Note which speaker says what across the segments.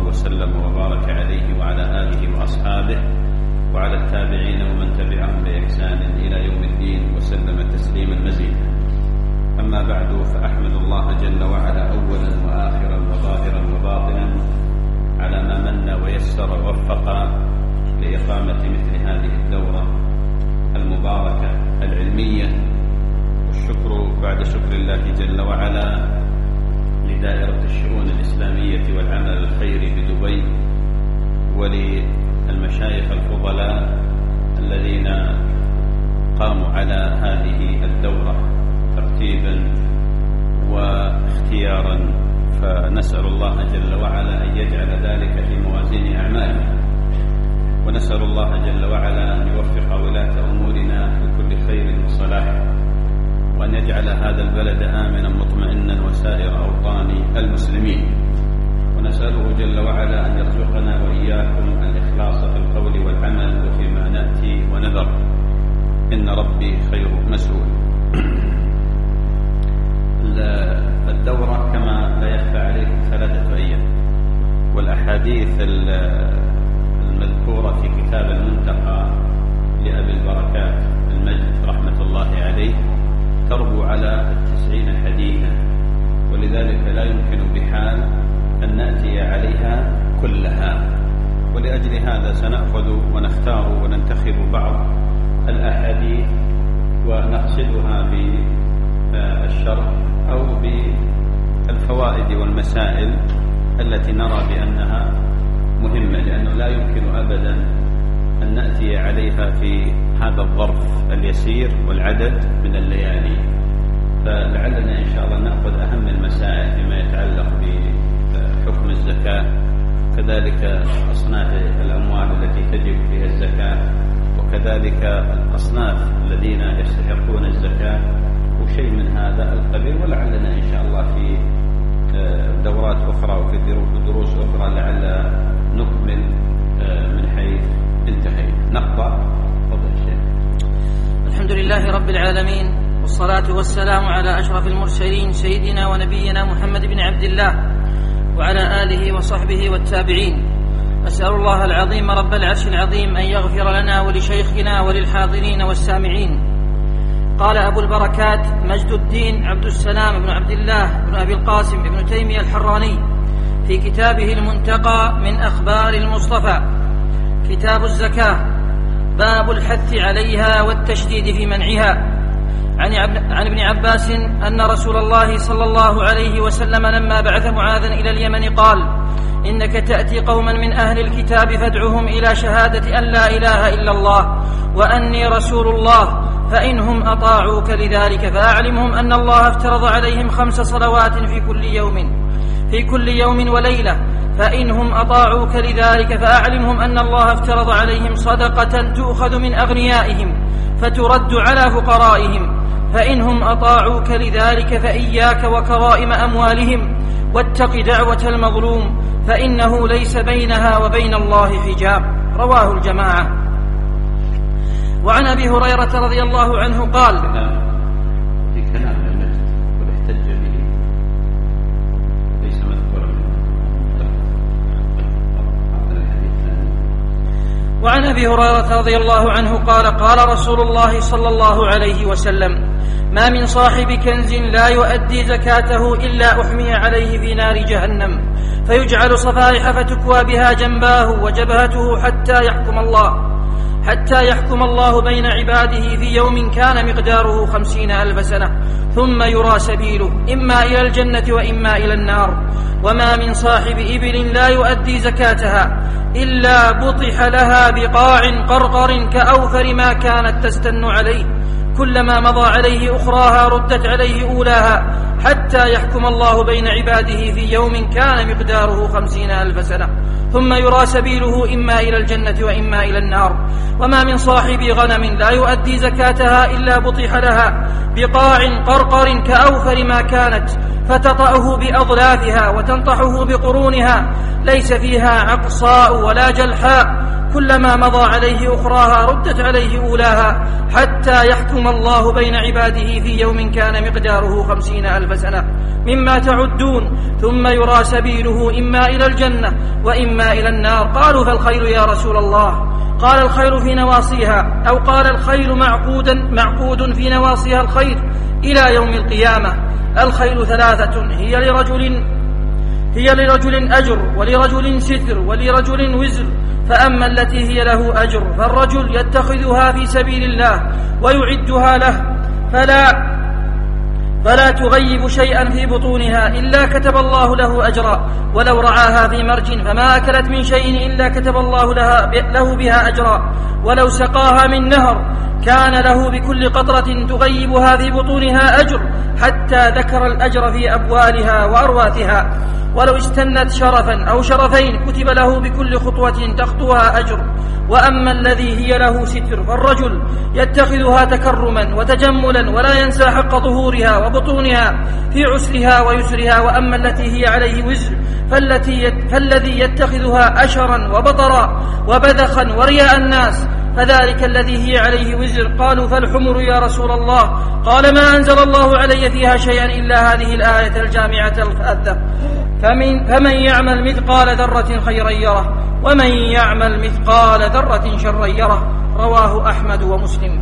Speaker 1: الله وسلم وبارك عليه وعلى آله وأصحابه وعلى التابعين ومن تبعهم بإحسان إلى يوم الدين وسلم تسليما مزيدا. أما بعد، فأحمد الله جل وعلا أولا وآخرا وظاهرا وباطنا على ما من ويسر ووفق لإقامة مثل هذه الدورة المباركة العلمية، والشكر بعد شكر الله جل وعلا لدائرة الشؤون الإسلامية والعمل الخيري بدبي وللمشايخ الفضلاء الذين قاموا على هذه الدورة ترتيبا واختيارا، فنسأل الله جل وعلا أن يجعل ذلك في موازين أعمالنا، ونسأل الله جل وعلا أن يوفق ولاة أمورنا لكل خير وصلاح، وأن يجعل هذا البلد آمنا مطمئنا وسائر أوطان المسلمين، ونسأله جل وعلا أن يرزقنا وإياكم الإخلاص في القول والعمل وفيما نأتي ونذر، إن ربي خير مسؤول. الدورة كما لا يخفى عليكم 3 أيام، والأحاديث المذكورة في كتاب المنتقى لأبي البركات المجد رحمة الله عليه تربو على 90 حديثا، ولذلك لا يمكن بحال أن نأتي عليها كلها، ولأجل هذا سنأخذ ونختار وننتخب بعض الأحاديث ونقصدها بالشرح أو بالفوائد والمسائل التي نرى بأنها مهمة، لأنه لا يمكن أبدا أن نأتي عليها في هذا الظرف اليسير والعدد من الليالي، فلعلنا إن شاء الله نأخذ أهم المسائل فيما يتعلق بحكم الزكاة، كذلك أصناف الأموال التي تجب فيها الزكاة، وكذلك الأصناف الذين يستحقون الزكاة وشيء من هذا القبيل، ولعلنا إن شاء الله في دورات أخرى وفي دروس أخرى لعل نكمل من حيث انتهينا. نقرأ. تفضل الشيخ.
Speaker 2: الحمد لله رب العالمين، والصلاة والسلام على أشرف المرسلين سيدنا ونبينا محمد بن عبد الله وعلى آله وصحبه والتابعين. أسأل الله العظيم رب العرش العظيم أن يغفر لنا ولشيخنا وللحاضرين والسامعين. قال أبو البركات مجد الدين عبد السلام بن عبد الله بن أبي القاسم بن تيمية الحراني في كتابه المنتقى من أخبار المصطفى كتاب الزكاة، باب الحث عليها والتشديد في منعها. عن ابن عباس أن رسول الله صلى الله عليه وسلم لما بعث معاذا إلى اليمن قال: إنك تأتي قوما من أهل الكتاب فادعهم إلى شهادة أن لا إله إلا الله وأني رسول الله، فإنهم أطاعوك لذلك فأعلمهم أن الله افترض عليهم 5 صلوات في كل يوم وليلة، فإنهم أطاعوك لذلك فأعلمهم أن الله افترض عليهم صدقة تؤخذ من أغنيائهم فترد على فقرائهم، فإنهم أطاعوك لذلك فإياك وكرائم أموالهم، واتق دعوة المظلوم فإنه ليس بينها وبين الله حجاب. رواه الجماعة. وعن أبي هريرة رضي الله عنه قال:
Speaker 1: في كلام المجد والاحتج به ليس مذكورا.
Speaker 2: وعن أبي هريرة رضي الله عنه قال: قال رسول الله صلى الله عليه وسلم: ما من صاحب كنز لا يؤدي زكاته إلا أحمي عليه في نار جهنم فيجعل صفائح فتكوى بها جنباه وجبهته حتى يحكم الله بين عباده في يوم كان مقداره 50,000 سنة، ثم يرى سبيله إما إلى الجنة وإما إلى النار. وما من صاحب إبل لا يؤدي زكاتها إلا بطح لها بقاع قرقر كأوفر ما كانت تستن عليه، كلما مضى عليه أخراها ردت عليه أولاها، حتى يحكم الله بين عباده في يوم كان مقداره 50,000 سنة، ثم يرى سبيله إما إلى الجنة وإما إلى النار. وما من صاحب غنم لا يؤدي زكاتها إلا بطح لها بقاع قرقر كأوفر ما كانت فتطأه بأضلافها وتنطحه بقرونها، ليس فيها عقصاء ولا جلحاء، كلما مضى عليه أخراها ردت عليه أولاها، حتى يحكم الله بين عباده في يوم كان مقداره 50,000 سنة مما تعدون، ثم يرى سبيله إما إلى الجنة وإما إلى النار. قالوا فالخيل يا رسول الله؟ قال الخيل في نواصيها، أو قال الخيل معقود في نواصيها الخير إلى يوم القيامة. الخيل 3: هي لرجل أجر، ولرجل ستر، ولرجل وزر. فأما التي هي له أجر فالرجل يتخذها في سبيل الله ويعدها له، فلا تغيب شيئا في بطونها إلا كتب الله له أجرا، ولو رعاها في مرج فما أكلت من شيء إلا كتب الله له بها أجرا، ولو سقاها من نهر كان له بكل قطرة تغيبها في بطونها أجر، حتى ذكر الأجر في أبوالها وأرواثها. ولو استنت شرفا أو شرفين كتب له بكل خطوة تخطوها أجر. وأما الذي هي له ستر فالرجل يتخذها تكرما وتجملا، ولا ينسى حق ظهورها وبطونها في عسرها ويسرها. وأما التي هي عليه وزر فالذي يتخذها أشرا وبطرا وبذخا ورياء الناس، فذلك الذي هي عليه وزر. قالوا فالحمر يا رسول الله؟ قال ما أنزل الله علي فيها شيئا إلا هذه الآية الجامعة الفاذة، فمن يعمل مثقال ذرة خيرا يره، ومن يعمل مثقال ذرة شرا يره. رواه أحمد ومسلم.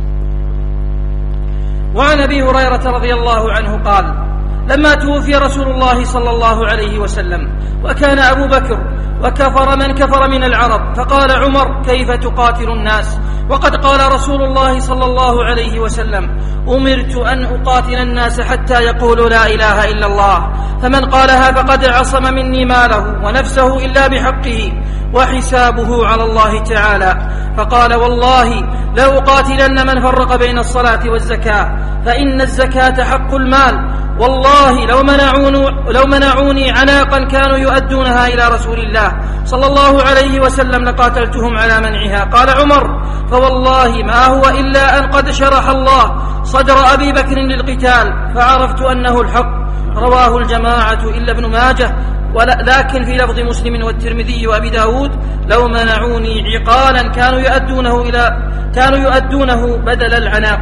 Speaker 2: وعن أبي هريرة رضي الله عنه قال: لما توفي رسول الله صلى الله عليه وسلم وكان أبو بكر وكفر من كفر من العرب، فقال عمر: كيف تقاتل الناس وقد قال رسول الله صلى الله عليه وسلم: أمرت أن أقاتل الناس حتى يقولوا لا إله إلا الله، فمن قالها فقد عصم مني ماله ونفسه إلا بحقه وحسابه على الله تعالى. فقال: والله لأقاتلن من فرق بين الصلاة والزكاة، فإن الزكاة حق المال، والله لو منعوني عناقا كانوا يؤدونها إلى رسول الله صلى الله عليه وسلم لقاتلتهم على منعها. قال عمر: فوالله ما هو إلا أن قد شرح الله صدر أبي بكر للقتال فعرفت أنه الحق. رواه الجماعة إلا ابن ماجه، لكن في لفظ مسلم والترمذي وأبي داود: لو منعوني عقالا كانوا يؤدونه بدل العناق.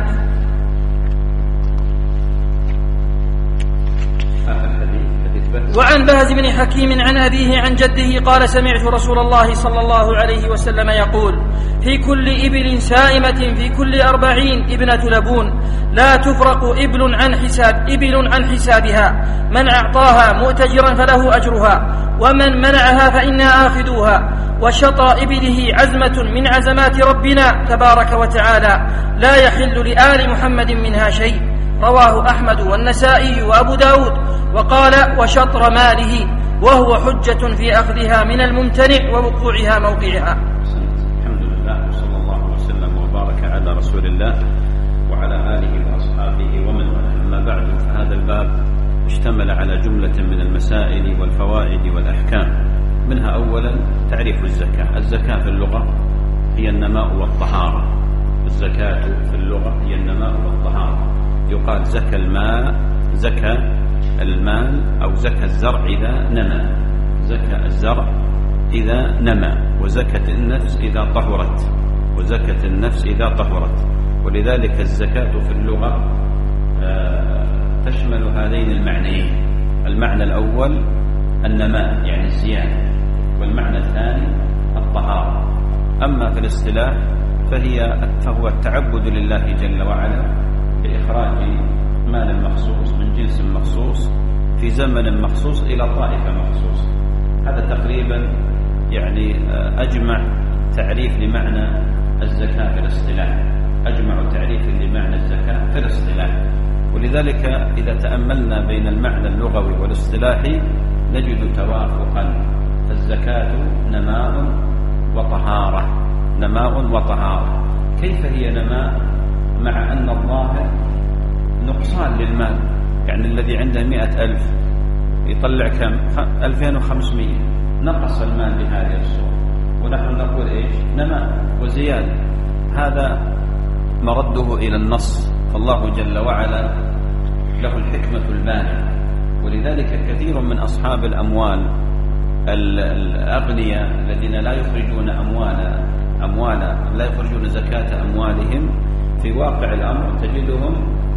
Speaker 2: وعن بهز بن حكيم عن أبيه عن جده قال: سمعت رسول الله صلى الله عليه وسلم يقول: في كل إبل سائمة في كل 40 ابنة لبون، لا تفرق إبل عن حسابها، من أعطاها مؤتجرا فله أجرها، ومن منعها فإنا آخذوها. وشطر إبله عزمة من عزمات ربنا تبارك وتعالى، لا يحل لآل محمد منها شيء. رواه أحمد والنسائي وأبو داود. وقال: وشطر ماله، وهو حجة في أخذها من الممتنع ووقوعها موقعها.
Speaker 1: الحمد لله، وصلى الله وسلم وبارك على رسول الله وعلى آله وأصحابه ومن والاه. أما بعد، فهذا الباب اشتمل على جملة من المسائل والفوائد والأحكام. منها أولا تعريف الزكاة. الزكاة في اللغة هي النماء والطهارة. الزكاة في اللغة هي النماء والطهارة. يقال زكى المال أو زكى الزرع إذا نمى، زكى الزرع إذا نمى، وزكت النفس إذا طهرت، وزكت النفس إذا طهرت. ولذلك الزكاة في اللغة تشمل هذين المعنيين. المعنى الأول النماء يعني الزيادة، والمعنى الثاني الطهارة. أما في الاصطلاح فهو التعبد لله جل وعلا بإخراج مال مخصوص من جنس مخصوص في زمن مخصوص إلى طائفة مخصوص. هذا تقريبا يعني أجمع تعريف لمعنى الزكاة في الاصطلاح، أجمع تعريف لمعنى الزكاة في الاصطلاح. ولذلك إذا تأملنا بين المعنى اللغوي والاصطلاحي نجد توافقا. فالزكاة نماء وطهارة، نماء وطهارة. كيف هي نماء مع أن الظاهر نقصان للمال؟ يعني الذي عنده 100,000 يطلع كم؟ 2500. نقص المال بهذه الصورة، ونحن نقول إيش؟ نماء وزيادة. هذا مرده إلى النص، فالله جل وعلا له الحكمة البالغة. ولذلك كثير من أصحاب الأموال الأغنياء الذين لا يخرجون لا يخرجون زكاة أموالهم، في واقع الأمر تجدهم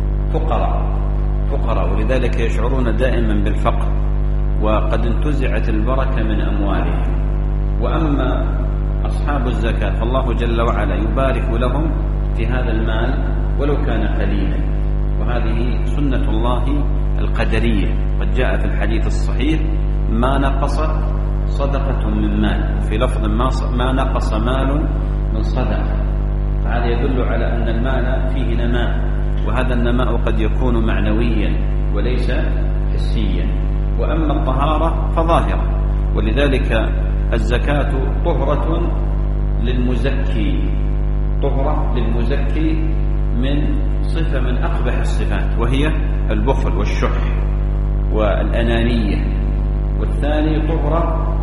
Speaker 1: فقراء، ولذلك يشعرون دائما بالفقر، وقد انتزعت البركة من أموالهم. وأما أصحاب الزكاة فالله جل وعلا يبارك لهم في هذا المال ولو كان قليلا، وهذه سنة الله القدرية. قد جاء في الحديث الصحيح: ما نقصت صدقة من مال، في لفظ ما نقص مال من صدقة. فهذا يدل على أن المال فيه نماء، وهذا النماء قد يكون معنويا وليس حسيا. وأما الطهارة فظاهرة، ولذلك الزكاة طهرة للمزكي من صفة من أقبح الصفات، وهي البخل والشح والأنانية. والثاني طهرة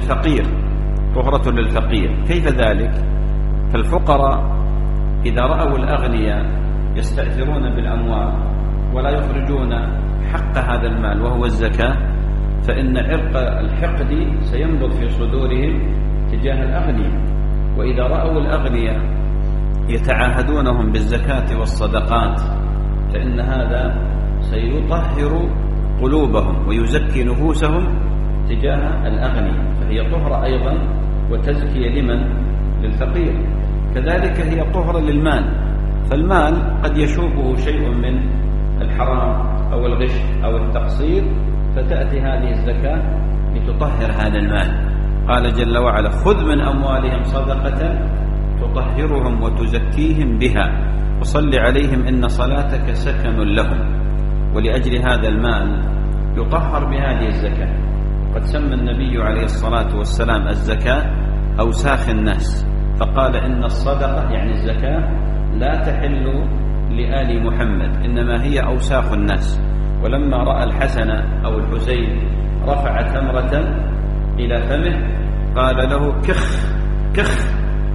Speaker 1: للفقير. كيف ذلك؟ فالفقراء إذا رأوا الأغنياء يستأثرون بالأموال ولا يخرجون حق هذا المال وهو الزكاة، فإن عرق الحقد سينبض في صدورهم تجاه الأغنياء. وإذا رأوا الأغنياء يتعاهدونهم بالزكاة والصدقات، فإن هذا سيطهر قلوبهم ويزكي نفوسهم تجاه الأغنياء، فهي طهرة أيضا وتزكية للفقير. كذلك هي طهرة للمال، فالمال قد يشوبه شيء من الحرام أو الغش أو التقصير، فتأتي هذه الزكاة لتطهر هذا المال. قال جل وعلا: خذ من أموالهم صدقة تطهرهم وتزكيهم بها وصل عليهم إن صلاتك سكن لهم. ولأجل هذا المال يطهر بهذه الزكاة. قد سمى النبي عليه الصلاة والسلام الزكاة أوساخ الناس، فقال: إن الصدقة يعني الزكاة لا تحل لآل محمد، إنما هي أوساخ الناس. ولما رأى الحسن أو الحسين رفع تمرة إلى فمه قال له: كخ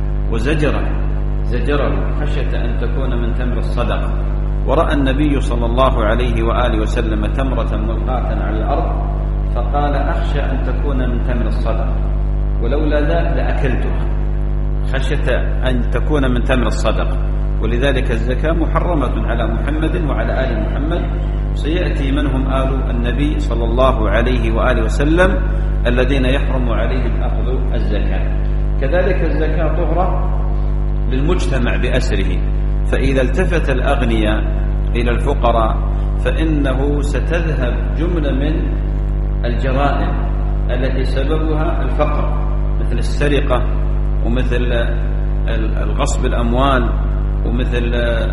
Speaker 1: وزجره خشية أن تكون من تمر الصدقة. ورأى النبي صلى الله عليه وآله وسلم تمرة ملقاة على الأرض فقال: أخشى أن تكون من تمر الصدقة، ولولا ذا لأكلتها، خشية أن تكون من تمر الصدقة. ولذلك الزكاة محرمة على محمد وعلى آل محمد، سيأتي منهم آل النبي صلى الله عليه وآله وسلم الذين يحرم عليهم أخذ الزكاة. كذلك الزكاة طهرة للمجتمع بأسره، فإذا التفت الأغنياء إلى الفقراء فإنه ستذهب جملة من الجرائم التي سببها الفقر، مثل السرقة ومثل الغصب الأموال ومثل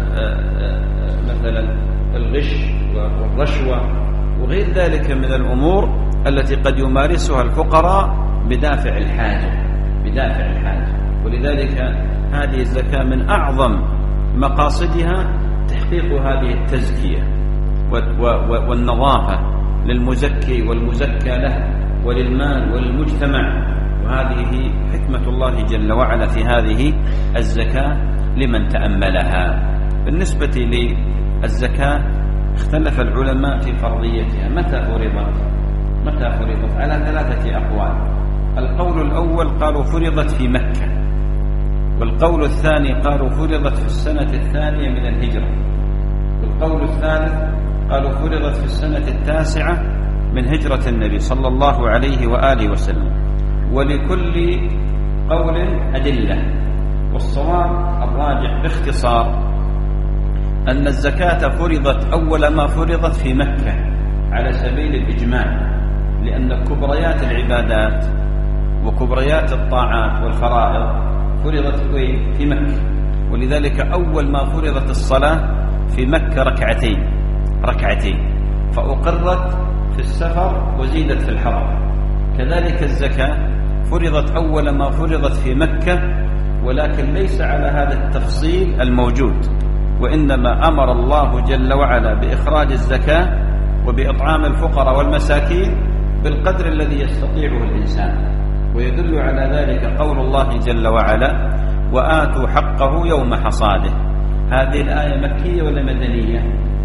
Speaker 1: مثلا الغش والرشوة وغير ذلك من الأمور التي قد يمارسها الفقراء بدافع الحاجة. ولذلك هذه الزكاة من أعظم مقاصدها تحقيق هذه التزكية والنظافة للمزكي والمزكى له وللمال وللمجتمع. وهذه حكمة الله جل وعلا في هذه الزكاة لمن تأملها. بالنسبة للزكاة اختلف العلماء في فرضيتها، متى فرضت على 3 أقوال. القول الأول قالوا فرضت في مكة، والقول الثاني قالوا فرضت في السنة 2 من الهجرة، والقول الثالث قالوا فرضت في السنة 9 من هجرة النبي صلى الله عليه وآله وسلم. ولكل قول أدلة، والصواب الراجح باختصار أن الزكاة فرضت أول ما فرضت في مكة على سبيل الإجماع، لأن كبريات العبادات وكبريات الطاعات والفرائض فرضت في مكة. ولذلك أول ما فرضت الصلاة في مكة ركعتين، فأقرت في السفر وزيدت في الحضر. كذلك الزكاة فرضت أول ما فرضت في مكة، ولكن ليس على هذا التفصيل الموجود، وإنما أمر الله جل وعلا بإخراج الزكاة وبإطعام الفقراء والمساكين بالقدر الذي يستطيعه الإنسان. ويدل على ذلك قول الله جل وعلا: وآتوا حقه يوم حصاده. هذه الآية مكية ولا مدنية؟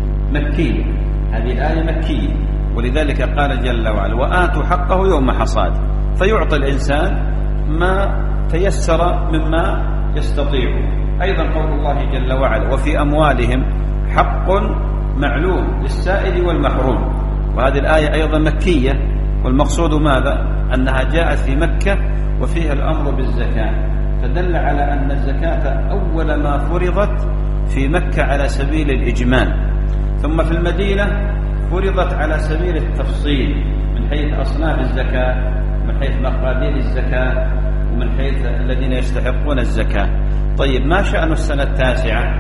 Speaker 1: مكية. هذه الآية مكية، ولذلك قال جل وعلا: وآتوا حقه يوم حصاده، فيعطي الإنسان ما تيسر مما يستطيع. أيضا قول الله جل وعلا: وفي أموالهم حق معلوم للسائل والمحروم. وهذه الآية أيضا مكية، والمقصود ماذا؟ أنها جاءت في مكة وفيها الأمر بالزكاة، فدل على أن الزكاة أول ما فرضت في مكة على سبيل الإجمال، ثم في المدينة فرضت على سبيل التفصيل من حيث أصناف الزكاة، من حيث مقادير الزكاة، ومن حيث الذين يستحقون الزكاة. طيب، ما شأن السنة التاسعة؟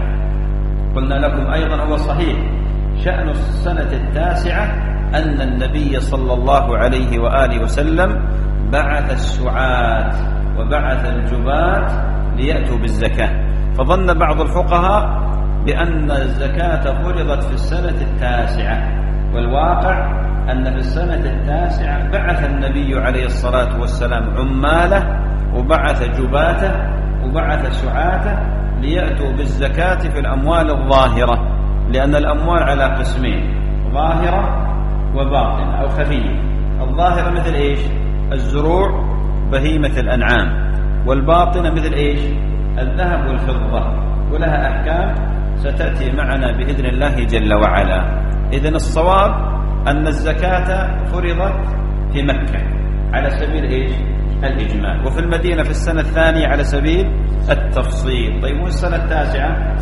Speaker 1: قلنا لكم أيضا هو صحيح، شأن السنة التاسعة أن النبي صلى الله عليه وآله وسلم بعث السعاة وبعث الجباة ليأتوا بالزكاة، فظن بعض الفقهاء بأن الزكاة فرضت في السنة التاسعة، والواقع أن في السنة التاسعة بعث النبي عليه الصلاة والسلام عماله وبعث جباته وبعث سعاته ليأتوا بالزكاة في الأموال الظاهرة، لأن الأموال على قسمين: ظاهرة وباطنة أو خفية. الظاهرة مثل إيش؟ الزروع، بهيمة الأنعام. والباطنة مثل إيش؟ الذهب والفضة، ولها أحكام ستأتي معنا بإذن الله جل وعلا. إذن الصواب أن الزكاة فرضت في مكة على سبيل إيش؟ الإجمال، وفي المدينة في السنة الثانية على سبيل التفصيل. طيب، والسنة التاسعة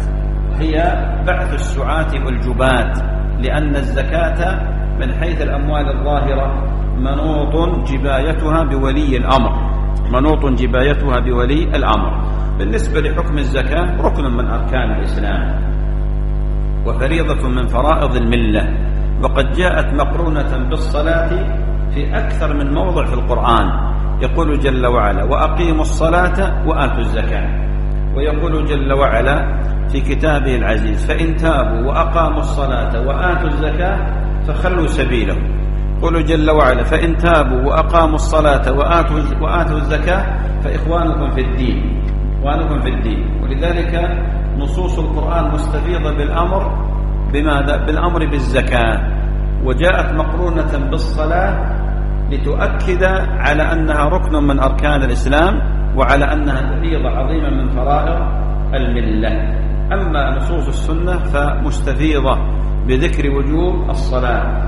Speaker 1: هي بعث السعاة والجبات، لأن الزكاة من حيث الأموال الظاهرة منوط جبايتها بولي الأمر، منوط جبايتها بولي الأمر. بالنسبة لحكم الزكاة ركن من أركان الإسلام وفريضة من فرائض الملة، وقد جاءت مقرونة بالصلاة في أكثر من موضع في القرآن. يقول جل وعلا: وأقيموا الصلاة وآتوا الزكاة. ويقول جل وعلا في كتابه العزيز: فإن تابوا وأقاموا الصلاة وآتوا الزكاة فخلوا سبيلهم. يقول جل وعلا: فإن تابوا وأقاموا الصلاة وآتوا الزكاة فإخوانكم في الدين، إخوانكم في الدين. ولذلك نصوص القرآن مستفيضة بالأمر بماذا؟ بالأمر بالزكاة، وجاءت مقرونة بالصلاة لتؤكد على أنها ركن من أركان الإسلام، وعلى أنها فريضة عظيمة من فرائض الملة. أما نصوص السنة فمستفيضة بذكر وجوب الصلاة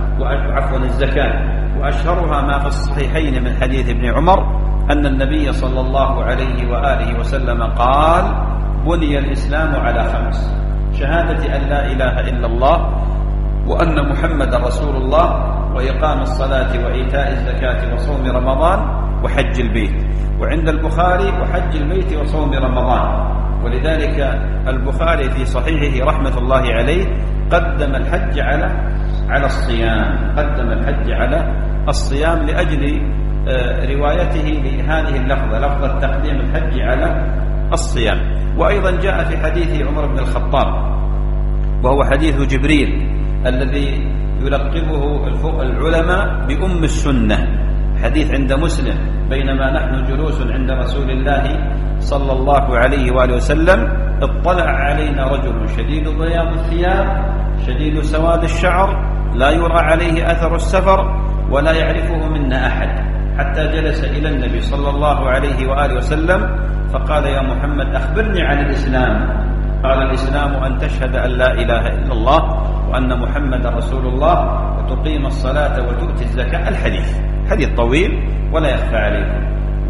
Speaker 1: الزكاة، وأشهرها ما في الصحيحين من حديث ابن عمر أن النبي صلى الله عليه وآله وسلم قال: بني الإسلام على 5: شهادة أن لا إله إلا الله وأن محمد رسول الله، وإقام الصلاة وإيتاء الزكاة وصوم رمضان وحج البيت. وعند البخاري: وحج البيت وصوم رمضان. ولذلك البخاري في صحيحه رحمة الله عليه قدم الحج على الصيام، قدم الحج على الصيام لأجل روايته لهذه اللفظة، لفظة تقديم الحج على الصيام. وأيضا جاء في حديث عمر بن الخطاب، وهو حديث جبريل الذي يلقبه العلماء بأم السنة، حديث عند مسلم: بينما نحن جلوس عند رسول الله صلى الله عليه وآله وسلم اطلع علينا رجل شديد بياض الثياب شديد سواد الشعر لا يرى عليه أثر السفر ولا يعرفه منا أحد، حتى جلس إلى النبي صلى الله عليه وآله وسلم فقال: يا محمد أخبرني عن الإسلام. قال: الإسلام أن تشهد أن لا إله إلا الله وأن محمد رسول الله وتقيم الصلاة وتؤتي الزكاة. الحديث طويل ولا يخفى عليكم.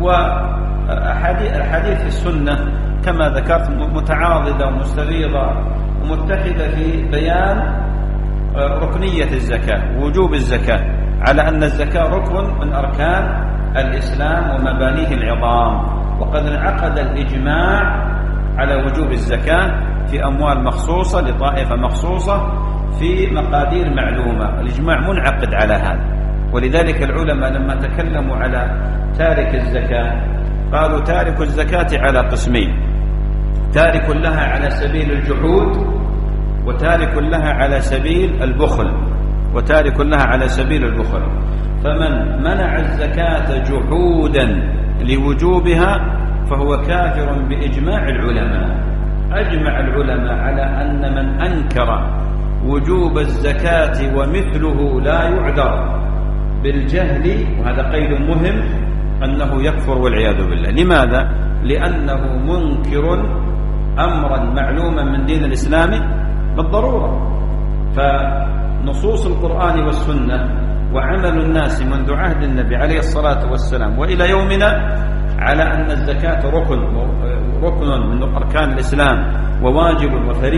Speaker 1: والحديث في السنة كما ذكرت متعاضدة ومستفيضة ومتحدة في بيان ركنية الزكاة، وجوب الزكاة، على أن الزكاة ركن من أركان الإسلام ومبانيه العظام. وقد انعقد الإجماع على وجوب الزكاة في أموال مخصوصة لطائفة مخصوصة في مقادير معلومة. الإجماع منعقد على هذا. ولذلك العلماء لما تكلموا على تارك الزكاة قالوا: تارك الزكاة على قسمين: تارك لها على سبيل الجحود، وتارك لها على سبيل البخل، وتارك لها على سبيل البخل. فمن منع الزكاة جحودا لوجوبها فهو كافر بإجماع العلماء. أجمع العلماء على أن من أنكر وجوب الزكاة ومثله لا يعذر بالجهل، وهذا قيد مهم، أنه يكفر والعياذ بالله. لماذا؟ لأنه منكر أمرا معلوما من دين الإسلام بالضرورة. فنصوص القرآن والسنة وعمل الناس منذ عهد النبي عليه الصلاة والسلام وإلى يومنا على أن الزكاة ركن من أركان الإسلام وواجب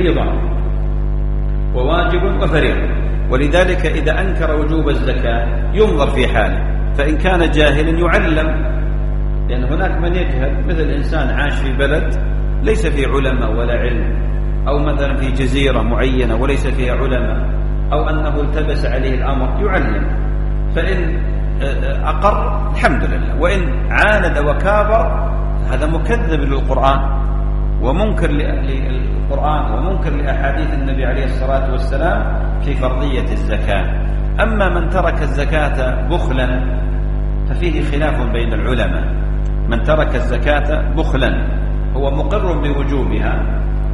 Speaker 1: وفريضة. ولذلك إذا أنكر وجوب الزكاة ينظر في حاله، فإن كان جاهلا يعلم، لأن هناك من يجهل، مثل إنسان عاش في بلد ليس فيه علماء ولا علم، أو مثلا في جزيرة معينة وليس فيها علماء، أو أنه التبس عليه الأمر يعلم، فإن أقر الحمد لله، وإن عاند وكابر هذا مكذب للقرآن ومنكر للقرآن ومنكر لأحاديث النبي عليه الصلاة والسلام في فرضية الزكاة. أما من ترك الزكاة بخلا ففيه خلاف بين العلماء. من ترك الزكاة بخلا هو مقر بوجوبها،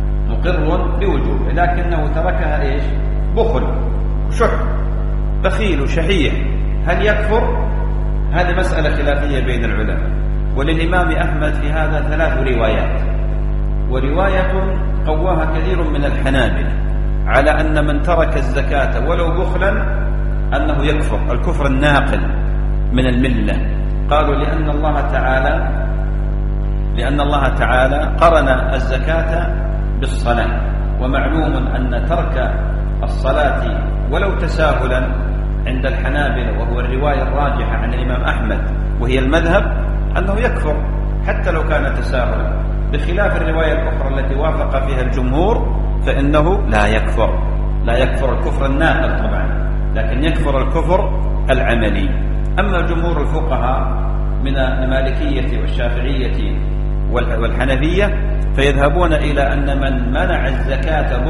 Speaker 1: لكنه تركها إيش؟ بخل وشح، بخيل وشحيح، هل يكفر؟ هذه مسألة خلافية بين العلماء. وللإمام أحمد في هذا 3 روايات، ورواية قواها كثير من الحنابلة على أن من ترك الزكاة ولو بخلا أنه يكفر الكفر الناقل من الملة. قالوا لأن الله تعالى قرن الزكاة بالصلاة، ومعلوم أن ترك الصلاة ولو تساهلا عند الحنابلة، وهو الرواية الراجحة عن الإمام أحمد وهي المذهب، أنه يكفر حتى لو كان تساهلا، بخلاف الرواية الأخرى التي وافق فيها الجمهور فإنه لا يكفر الكفر الناقل طبعا، لكن يكفر الكفر العملي. أما جمهور الفقهاء من المالكية والشافعية والحنفية فيذهبون إلى أن من منع الزكاة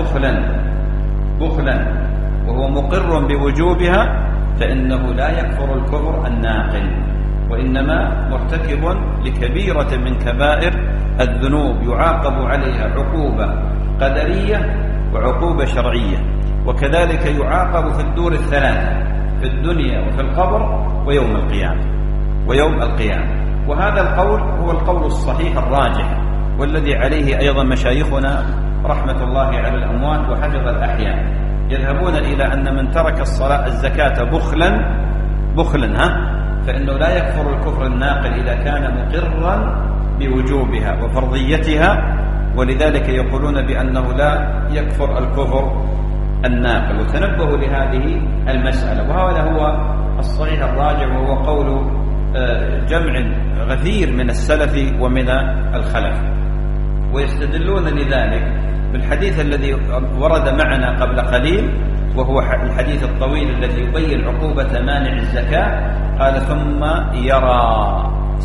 Speaker 1: بخلا وهو مقر بوجوبها فإنه لا يكفر الكفر الناقل، وإنما مرتكب لكبيرة من كبائر الذنوب يعاقب عليها عقوبة قدرية وعقوبة شرعية، وكذلك يعاقب في الدور الثلاثة، في الدنيا وفي القبر ويوم القيامة. وهذا القول هو القول الصحيح الراجح، والذي عليه أيضا مشايخنا رحمة الله على الأموات وحفظ الأحياء، يذهبون إلى أن من ترك الزكاة بخلا فإنه لا يكفر الكفر الناقل إذا كان مقرا بوجوبها وفرضيتها، ولذلك يقولون بأنه لا يكفر الكفر الناقل. وتنبهوا لهذه المسألة، وهذا هو الصحيح الراجع، وهو قول جمع غفير من السلف ومن الخلف. ويستدلون لذلك بالحديث الذي ورد معنا قبل قليل، وهو الحديث الطويل الذي يبين عقوبة مانع الزكاة. قال ثم يرى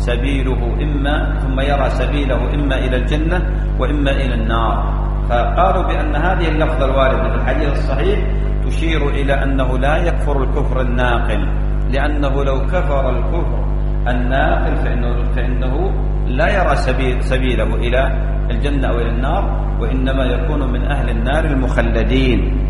Speaker 1: سبيله إما إلى الجنة وإما إلى النار. فقالوا بأن هذه اللفظة الواردة في الحديث الصحيح تشير إلى أنه لا يكفر الكفر الناقل، لأنه لو كفر الكفر الناقل فإنه لا يرى سبيله إلى الجنة أو إلى النار، وإنما يكون من أهل النار المخلدين،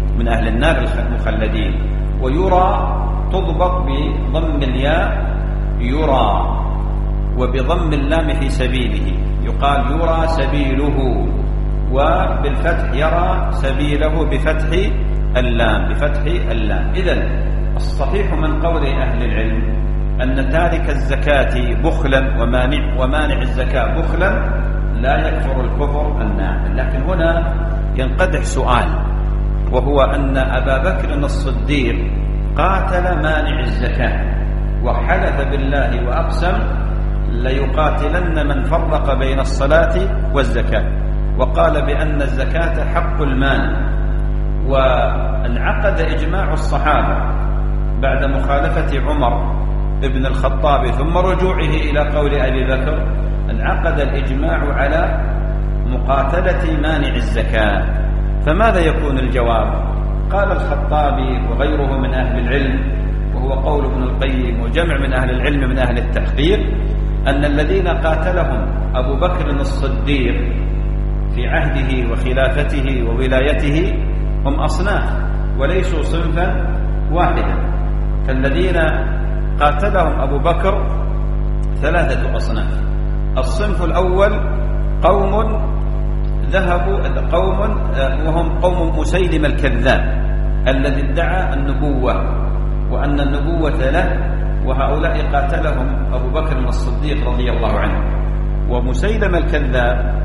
Speaker 1: ويرى تضبط بضم الياء يرى، وبضم اللام في سبيله يقال يرى سبيله، وبالفتح يرى سبيله بفتح اللام. إذن الصحيح من قول أهل العلم أن تارك الزكاة بخلا ومانع الزكاة بخلا لا يكفر الكفر الناقل. لكن هنا ينقدح سؤال، وهو أن أبا بكر الصديق قاتل مانع الزكاة وحلف بالله وأقسم ليقاتلن من فرق بين الصلاة والزكاة، وقال بأن الزكاة حق المال. وانعقد إجماع الصحابة بعد مخالفة عمر ابن الخطاب ثم رجوعه إلى قول أبي بكر، انعقد الإجماع على مقاتلة مانع الزكاة. فماذا يكون الجواب؟ قال الخطابي وغيره من أهل العلم، وهو قول ابن القيم وجمع من أهل العلم من أهل التحقيق، أن الذين قاتلهم أبو بكر الصديق في عهده وخلافته وولايته هم أصناف وليسوا صنفا واحدا. فالذين قاتلهم أبو بكر 3 أصناف. الصنف الأول قوم ذهبوا وهم قوم مسيلم الكذاب الذي ادعى النبوة وأن النبوة له، وهؤلاء قاتلهم أبو بكر الصديق رضي الله عنه. ومسيلم الكذاب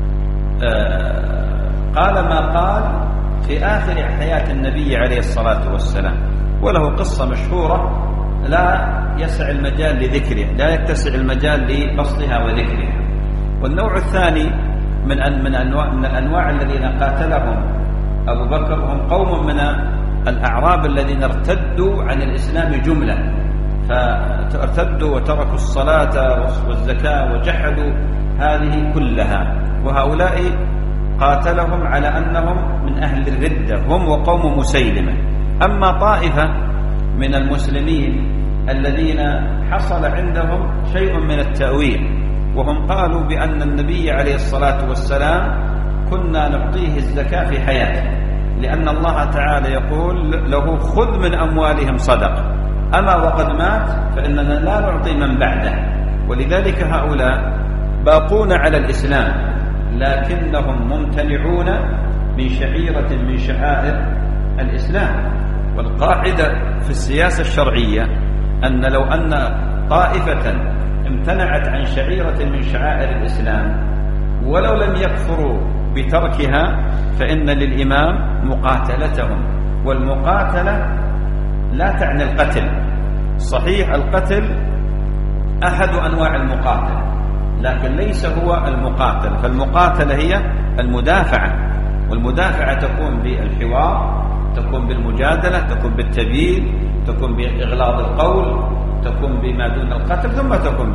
Speaker 1: قال ما قال في آخر حياة النبي عليه الصلاة والسلام، وله قصة مشهورة لا يسع المجال لذكرها، لا يتسع المجال لبسطها وذكرها. والنوع الثاني من الأنواع الذين قاتلهم أبو بكر هم قوم من الأعراب الذين ارتدوا عن الإسلام جملة، فارتدوا وتركوا الصلاة والزكاة وجحدوا هذه كلها، وهؤلاء قاتلهم على أنهم من أهل الردة هم وقوم مسيلمة. أما طائفة من المسلمين الذين حصل عندهم شيء من التأويل، وهم قالوا بأن النبي عليه الصلاة والسلام كنا نعطيه الزكاة في حياته، لأن الله تعالى يقول له خذ من أموالهم صدقة، أما وقد مات فإننا لا نعطي من بعده. ولذلك هؤلاء باقون على الإسلام لكنهم ممتنعون من شعيرة من شعائر الإسلام. والقاعدة في السياسة الشرعية أن لو أن طائفة امتنعت عن شعيرة من شعائر الإسلام ولو لم يكفروا بتركها فإن للإمام مقاتلتهم، والمقاتلة لا تعني القتل. صحيح القتل أحد أنواع المقاتلة لكن ليس هو المقاتل، فالمقاتلة هي المدافعة، والمدافعة تكون بالحوار، تكون بالمجادلة، تكون بالتبيين، تكون بإغلاظ القول، تكون بما دون القتل، ثم تكون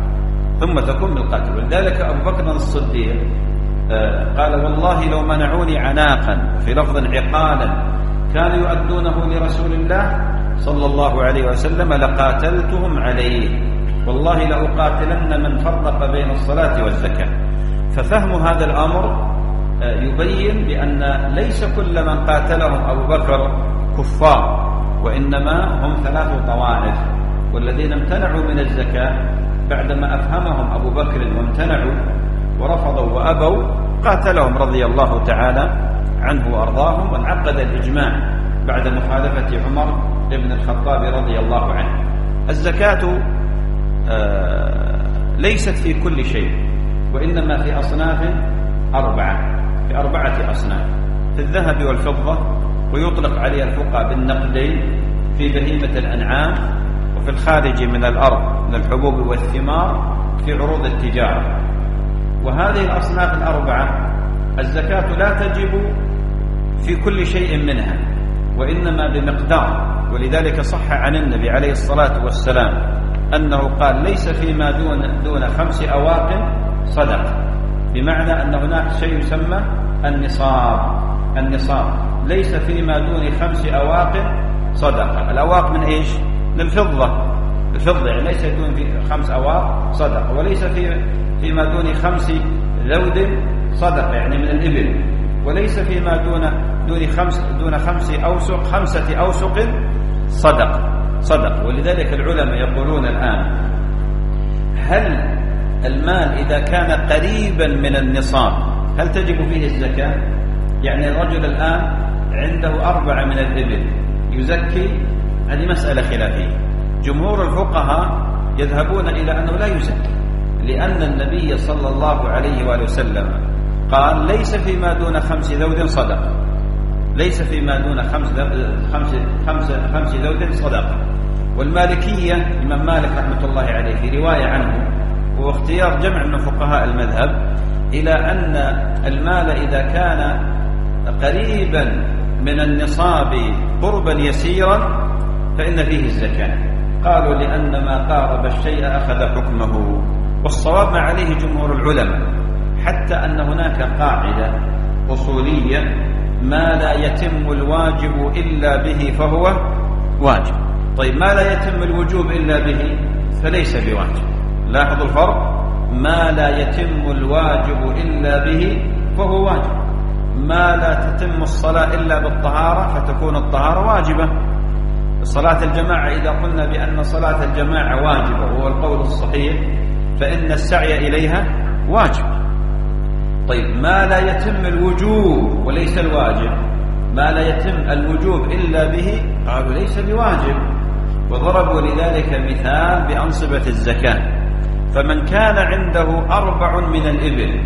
Speaker 1: بالقتل. ولذلك أبو بكر الصديق قال والله لو منعوني عناقا، في لفظ عقالا كانوا يؤدونه لرسول الله صلى الله عليه وسلم لقاتلتهم عليه، والله لأقاتلن من فرق بين الصلاة والزكاة. ففهم هذا الأمر يبين بأن ليس كل من قاتلهم أبو بكر كفار، وإنما هم 3 طوائف. والذين امتنعوا من الزكاة بعدما أفهمهم أبو بكر وامتنعوا ورفضوا وأبوا قاتلهم رضي الله تعالى عنه وأرضاهم، وانعقد الإجماع بعد مخالفة عمر بن الخطاب رضي الله عنه. الزكاة ليست في كل شيء، وإنما في أصناف 4، في 4 أصناف: في الذهب والفضة، ويطلق عليها الفقهاء بالنقدين، في بهيمة الأنعام، وفي الخارج من الأرض من الحبوب والثمار، في عروض التجارة. وهذه الأصناف 4 الزكاة لا تجب في كل شيء منها، وإنما بمقدار. ولذلك صح عن النبي عليه الصلاة والسلام أنه قال ليس فيما دون 5 أواق صدقة، بمعنى أن هناك شيء يسمى النصاب ليس فيما دون 5 أواق صدقة. الأواق من إيش؟ من الفضة يعني ليس دون 5 أواق صدقة، وليس فيما دون 5 ذود صدقة يعني من الإبل، وليس فيما دون 5 أوسق 5 أوسق صدق. ولذلك العلماء يقولون الآن هل المال إذا كان قريبا من النصاب هل تجب فيه الزكاة؟ يعني الرجل الآن عنده 4 من الإبل يزكي، هذه مسألة خلافية. جمهور الفقهاء يذهبون إلى أنه لا يزكي، لأن النبي صلى الله عليه وآله وسلم قال ليس فيما دون 5 ذود صدقة، ليس فيما دون 5 ذود صدقة. والمالكية الإمام مالك رحمة الله عليه في رواية عنه، واختيار جمع من فقهاء المذهب، إلى أن المال إذا كان قريبا من النصاب قربا يسيرا فإن فيه الزكاة. قالوا لأن ما قارب الشيء أخذ حكمه. والصواب ما عليه جمهور العلماء، حتى أن هناك قاعدة أصولية: ما لا يتم الواجب إلا به فهو واجب. طيب ما لا يتم الوجوب إلا به فليس بواجب، لاحظوا الفرق، ما لا يتم الواجب إلا به فهو واجب، ما لا تتم الصلاة إلا بالطهارة فتكون الطهارة واجبة. صلاة الجماعة إذا قلنا بأن صلاة الجماعة واجبة وهو القول الصحيح فإن السعي إليها واجب. طيب ما لا يتم الوجوب وليس الواجب، ما لا يتم الوجوب إلا به قالوا ليس بواجب، وضربوا لذلك مثال بأنصبة الزكاة. فمن كان عنده 4 من الإبل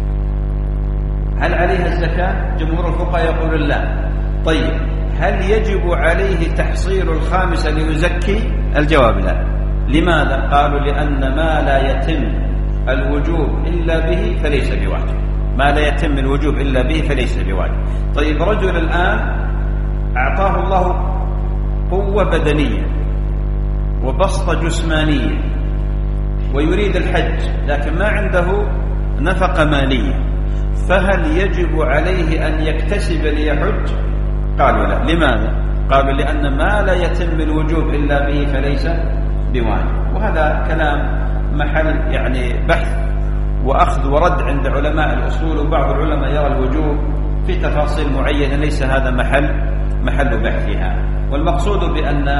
Speaker 1: هل عليها الزكاة؟ جمهور الفقهاء يقولون لا. طيب هل يجب عليه تحصيل الخامسة ليزكي؟ الجواب لا. لماذا؟ قالوا لأن ما لا يتم الوجوب إلا به فليس بواجب، ما لا يتم الوجوب إلا به فليس بواجب. طيب رجل الآن أعطاه الله قوة بدنية وبسطة جسمانية ويريد الحج لكن ما عنده نفقة مالية، فهل يجب عليه أن يكتسب ليحج؟ قالوا لا. لماذا؟ قالوا لأن ما لا يتم الوجوب إلا به فليس بواجب. وهذا كلام محل يعني بحث وأخذ ورد عند علماء الأصول، وبعض العلماء يرى الوجوب في تفاصيل معينة ليس هذا محل بحثها. والمقصود بأن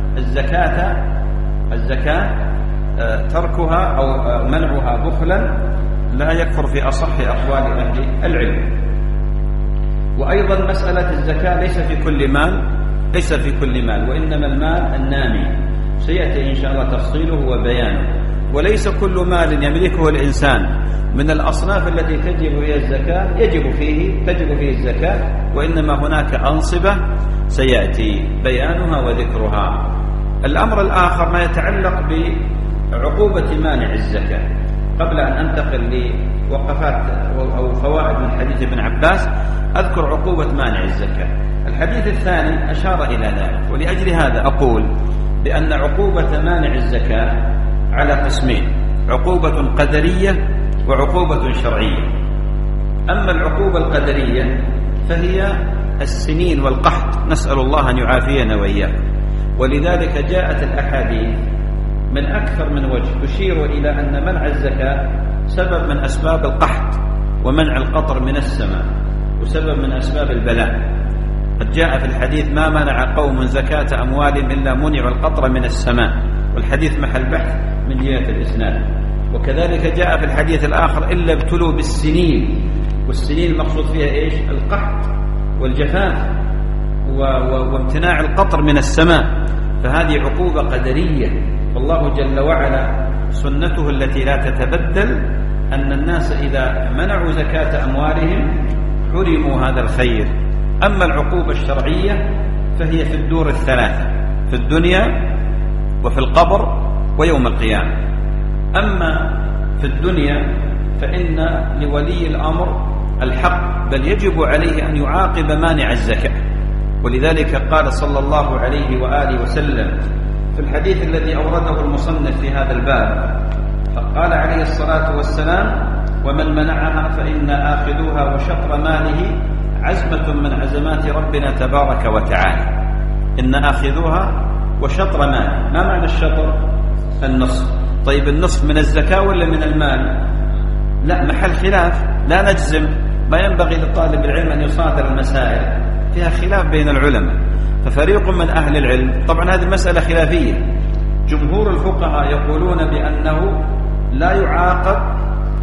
Speaker 1: الزكاة تركها أو منعها بخلا لا يكفر في أصح أقوال أهل العلم. وأيضا مسألة الزكاة ليس في كل مال وإنما المال النامي، سيأتي إن شاء الله تفصيله وبيانه. وليس كل مال يملكه الإنسان من الأصناف التي تجب فيها الزكاة تجب فيه الزكاة، وإنما هناك أنصبة سيأتي بيانها وذكرها. الأمر الآخر ما يتعلق بعقوبة مانع الزكاة. قبل أن أنتقل لوقفات أو فوائد من حديث ابن عباس أذكر عقوبة مانع الزكاة. الحديث الثاني أشار إلى ذلك، ولأجل هذا أقول بأن عقوبة مانع الزكاة على قسمين: عقوبة قدرية وعقوبة شرعية. أما العقوبة القدرية فهي السنين والقحط، نسأل الله أن يعافينا وإياكم. ولذلك جاءت الأحاديث من أكثر من وجه تشير إلى أن منع الزكاة سبب من أسباب القحط ومنع القطر من السماء وسبب من أسباب البلاء. قد جاء في الحديث: ما منع قوم زكاة أموالهم إلا منعوا القطر من السماء، والحديث محل بحث من جهة الإسناد. وكذلك جاء في الحديث الآخر: إلا ابتلوا بالسنين، والسنين المقصود فيها إيش؟ القحط والجفاف وامتناع القطر من السماء. فهذه عقوبة قدرية، والله جل وعلا سنته التي لا تتبدل أن الناس إذا منعوا زكاة أموالهم حرموا هذا الخير. أما العقوبة الشرعية فهي في الدور الثلاثة: في الدنيا وفي القبر ويوم القيامة. أما في الدنيا فإن لولي الأمر الحق، بل يجب عليه أن يعاقب مانع الزكاة. ولذلك قال صلى الله عليه وآله وسلم في الحديث الذي أورده المصنف في هذا الباب، فقال عليه الصلاة والسلام: ومن منعها فإن آخذوها وشطر ماله عزمة من عزمات ربنا تبارك وتعالى. إن آخذوها وشطر ماله. ما معنى الشطر؟ النصف. طيب النصف من الزكاة ولا من المال؟ لا، محل خلاف، لا نجزم. ما ينبغي لطالب العلم أن يصادر المسائل فيها خلاف بين العلماء. ففريق من أهل العلم، طبعا هذه مسألة خلافية، جمهور الفقهاء يقولون بأنه لا يعاقب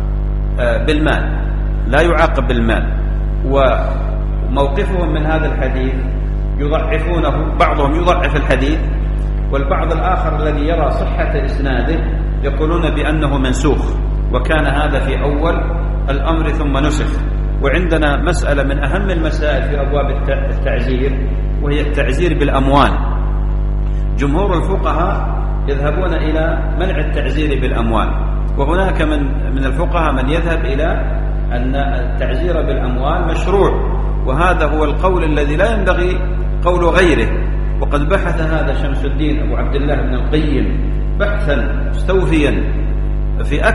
Speaker 1: بالمال، وموقفهم من هذا الحديث يضعفونه. بعضهم يضعف الحديث، والبعض الآخر الذي يرى صحة إسناده يقولون بأنه منسوخ، وكان هذا في أول الأمر ثم نسخ. وعندنا مسألة من أهم المسائل في أبواب التعزير، وهي التعزير بالأموال. جمهور الفقهاء يذهبون إلى منع التعزير بالأموال، وهناك من الفقهاء من يذهب إلى أن التعزير بالأموال مشروع، وهذا هو القول الذي لا ينبغي قول غيره. وقد بحث هذا شمس الدين أبو عبد الله بن القيم بحثا مستوفيا في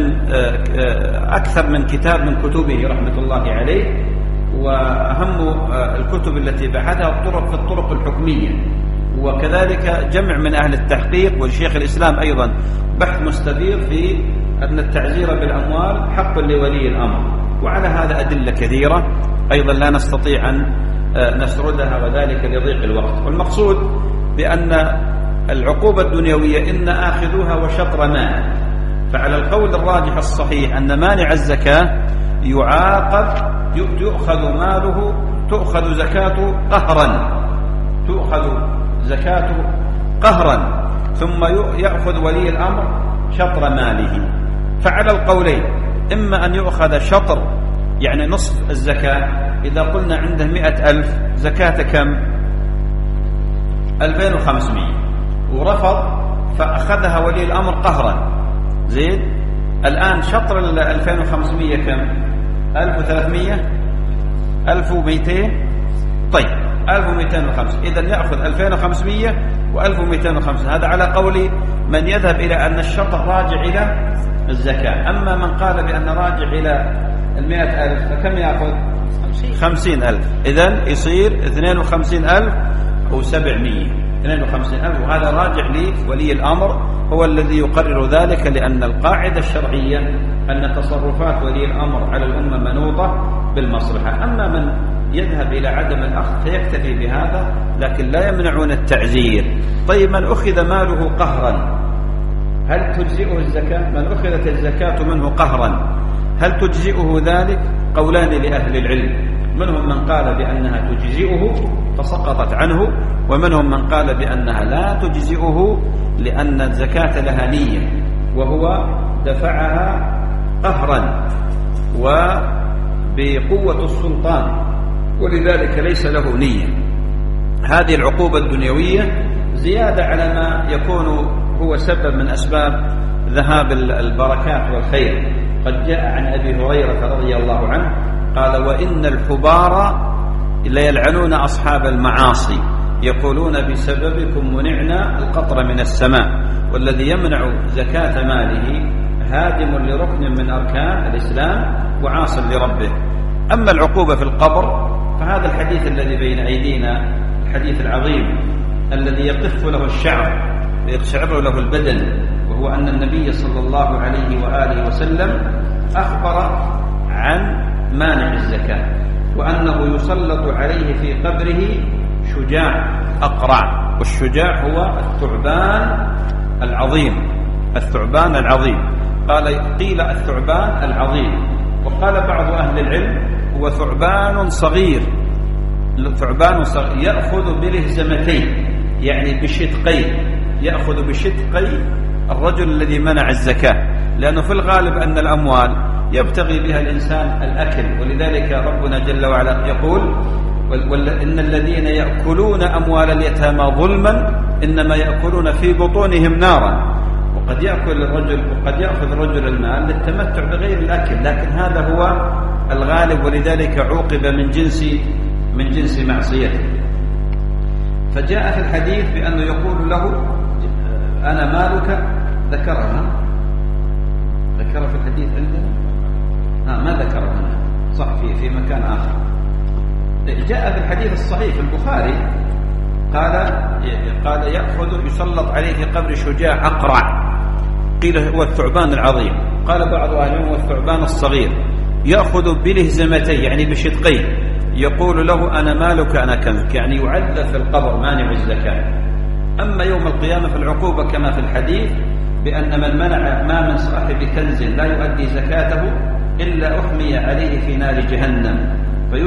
Speaker 1: أكثر من كتاب من كتبه رحمة الله عليه. وأهم الكتب التي بحثها في الطرق الحكمية، وكذلك جمع من أهل التحقيق، والشيخ الإسلام أيضا بحث مستفيض في أن التعزير بالأموال حق لولي الأمر، وعلى هذا أدلة كثيرة أيضا لا نستطيع أن نسردها، وذلك لضيق الوقت. والمقصود بأن العقوبة الدنيوية إن آخذوها وشطر مال، فعلى القول الراجح الصحيح أن مانع الزكاة يعاقب، يؤخذ ماله، تؤخذ زكاته قهرا، تؤخذ زكاته قهرا، ثم يأخذ ولي الأمر شطر ماله. فعلى القولين إما أن يؤخذ شطر يعني نصف الزكاة، إذا قلنا عنده 100,000 زكاة كم؟ 2500، ورفض فأخذها ولي الأمر قهرا، زين. الآن شطر 2500 كم؟ 1300 1200، طيب 1205، إذن يأخذ 2500 و1205. هذا على قول من يذهب إلى أن الشطر راجع إلى الزكاة. أما من قال بأن راجع إلى 100,000 فكم يأخذ؟ 50,000، إذن يصير 52,700، 52,000. وهذا راجع لولي الأمر، هو الذي يقرر ذلك، لأن القاعدة الشرعية أن تصرفات ولي الأمر على الأمة منوطة بالمصلحة. أما من يذهب إلى عدم الأخذ فيكتفي بهذا، لكن لا يمنعون التعزير. طيب من أخذ ماله قهرا هل تجزئه الزكاة؟ من أخذت الزكاة منه قهرا هل تجزئه ذلك؟ قولان لأهل العلم، منهم من قال بأنها تجزئه فسقطت عنه، ومنهم من قال بأنها لا تجزئه لأن الزكاة لها نية، وهو دفعها قهرا وبقوة السلطان، ولذلك ليس له نية. هذه العقوبة الدنيوية زيادة على ما يكون هو سبب من أسباب ذهاب البركات والخير. قد جاء عن أبي هريرة رضي الله عنه قال: وإن الحبار ليلعنون أصحاب المعاصي يقولون بسببكم منعنا القطر من السماء. والذي يمنع زكاة ماله هادم لركن من أركان الإسلام وعاص لربه. أما العقوبة في القبر فهذا الحديث الذي بين أيدينا، الحديث العظيم الذي يقف له الشعر ويقشعر له البدن، وهو أن النبي صلى الله عليه وآله وسلم أخبر عن مانع الزكاة، وأنه يسلط عليه في قبره شجاع أقرع، والشجاع هو الثعبان العظيم، الثعبان العظيم. قيل الثعبان العظيم، وقال بعض أهل العلم هو ثعبان صغير، ثعبان صغير يأخذ بلهزمتين يعني بشدقين، يأخذ بشدقي الرجل الذي منع الزكاة، لأنه في الغالب أن الأموال يبتغي بها الإنسان الأكل، ولذلك ربنا جل وعلا يقول: إن الذين يأكلون أموال اليتامى ظلما إنما يأكلون في بطونهم نارا. وقد يأخذ الرجل المال للتمتع بغير الأكل، لكن هذا هو الغالب، ولذلك عوقب من جنس معصيته. فجاء في الحديث بأنه يقول له: أنا مالك، ذكرها في الحديث عندنا، ما ذكرها صح في مكان آخر. جاء في الحديث الصحيح في البخاري قال يأخذ يسلط عليه في قبر شجاع أقرع، قيل هو الثعبان العظيم، قال بعض أهل العلم هو الثعبان الصغير، يأخذ بلهزمتين يعني بشدقين، يقول له: أنا مالك أنا كنزك، يعني يعذب في القبر مانع الزكاة. أما يوم القيامة في العقوبة كما في الحديث بأن من منع ما من صاحب كنز لا يؤدي زكاته إلا أحمي عليه في نار جهنم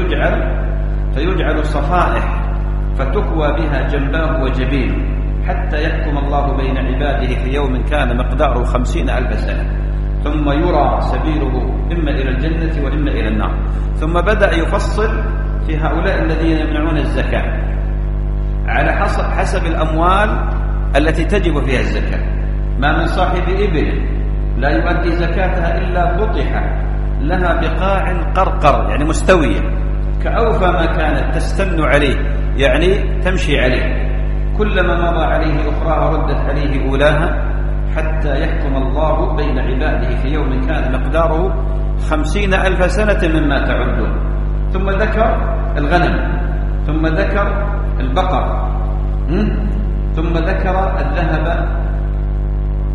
Speaker 1: فيجعل صفائح فتكوى بها جنباه وجبينه حتى يحكم الله بين عباده في يوم كان مقداره 50,000 سنة، ثم يرى سبيله إما إلى الجنة وإما إلى النار. ثم بدأ يفصل في هؤلاء الذين يمنعون الزكاة على حسب الأموال التي تجب فيها الزكاة. ما من صاحب إبل لا يؤدي زكاتها إلا بطحة لها بقاع قرقر يعني مستوية كأوفى ما كانت تستن عليه يعني تمشي عليه، كلما مضى عليه أخراها ردت عليه أولاها حتى يحكم الله بين عباده في يوم كان مقداره 50,000 سنة مما تعدون. ثم ذكر الغنم، ثم ذكر البقر، ثم ذكر الذهب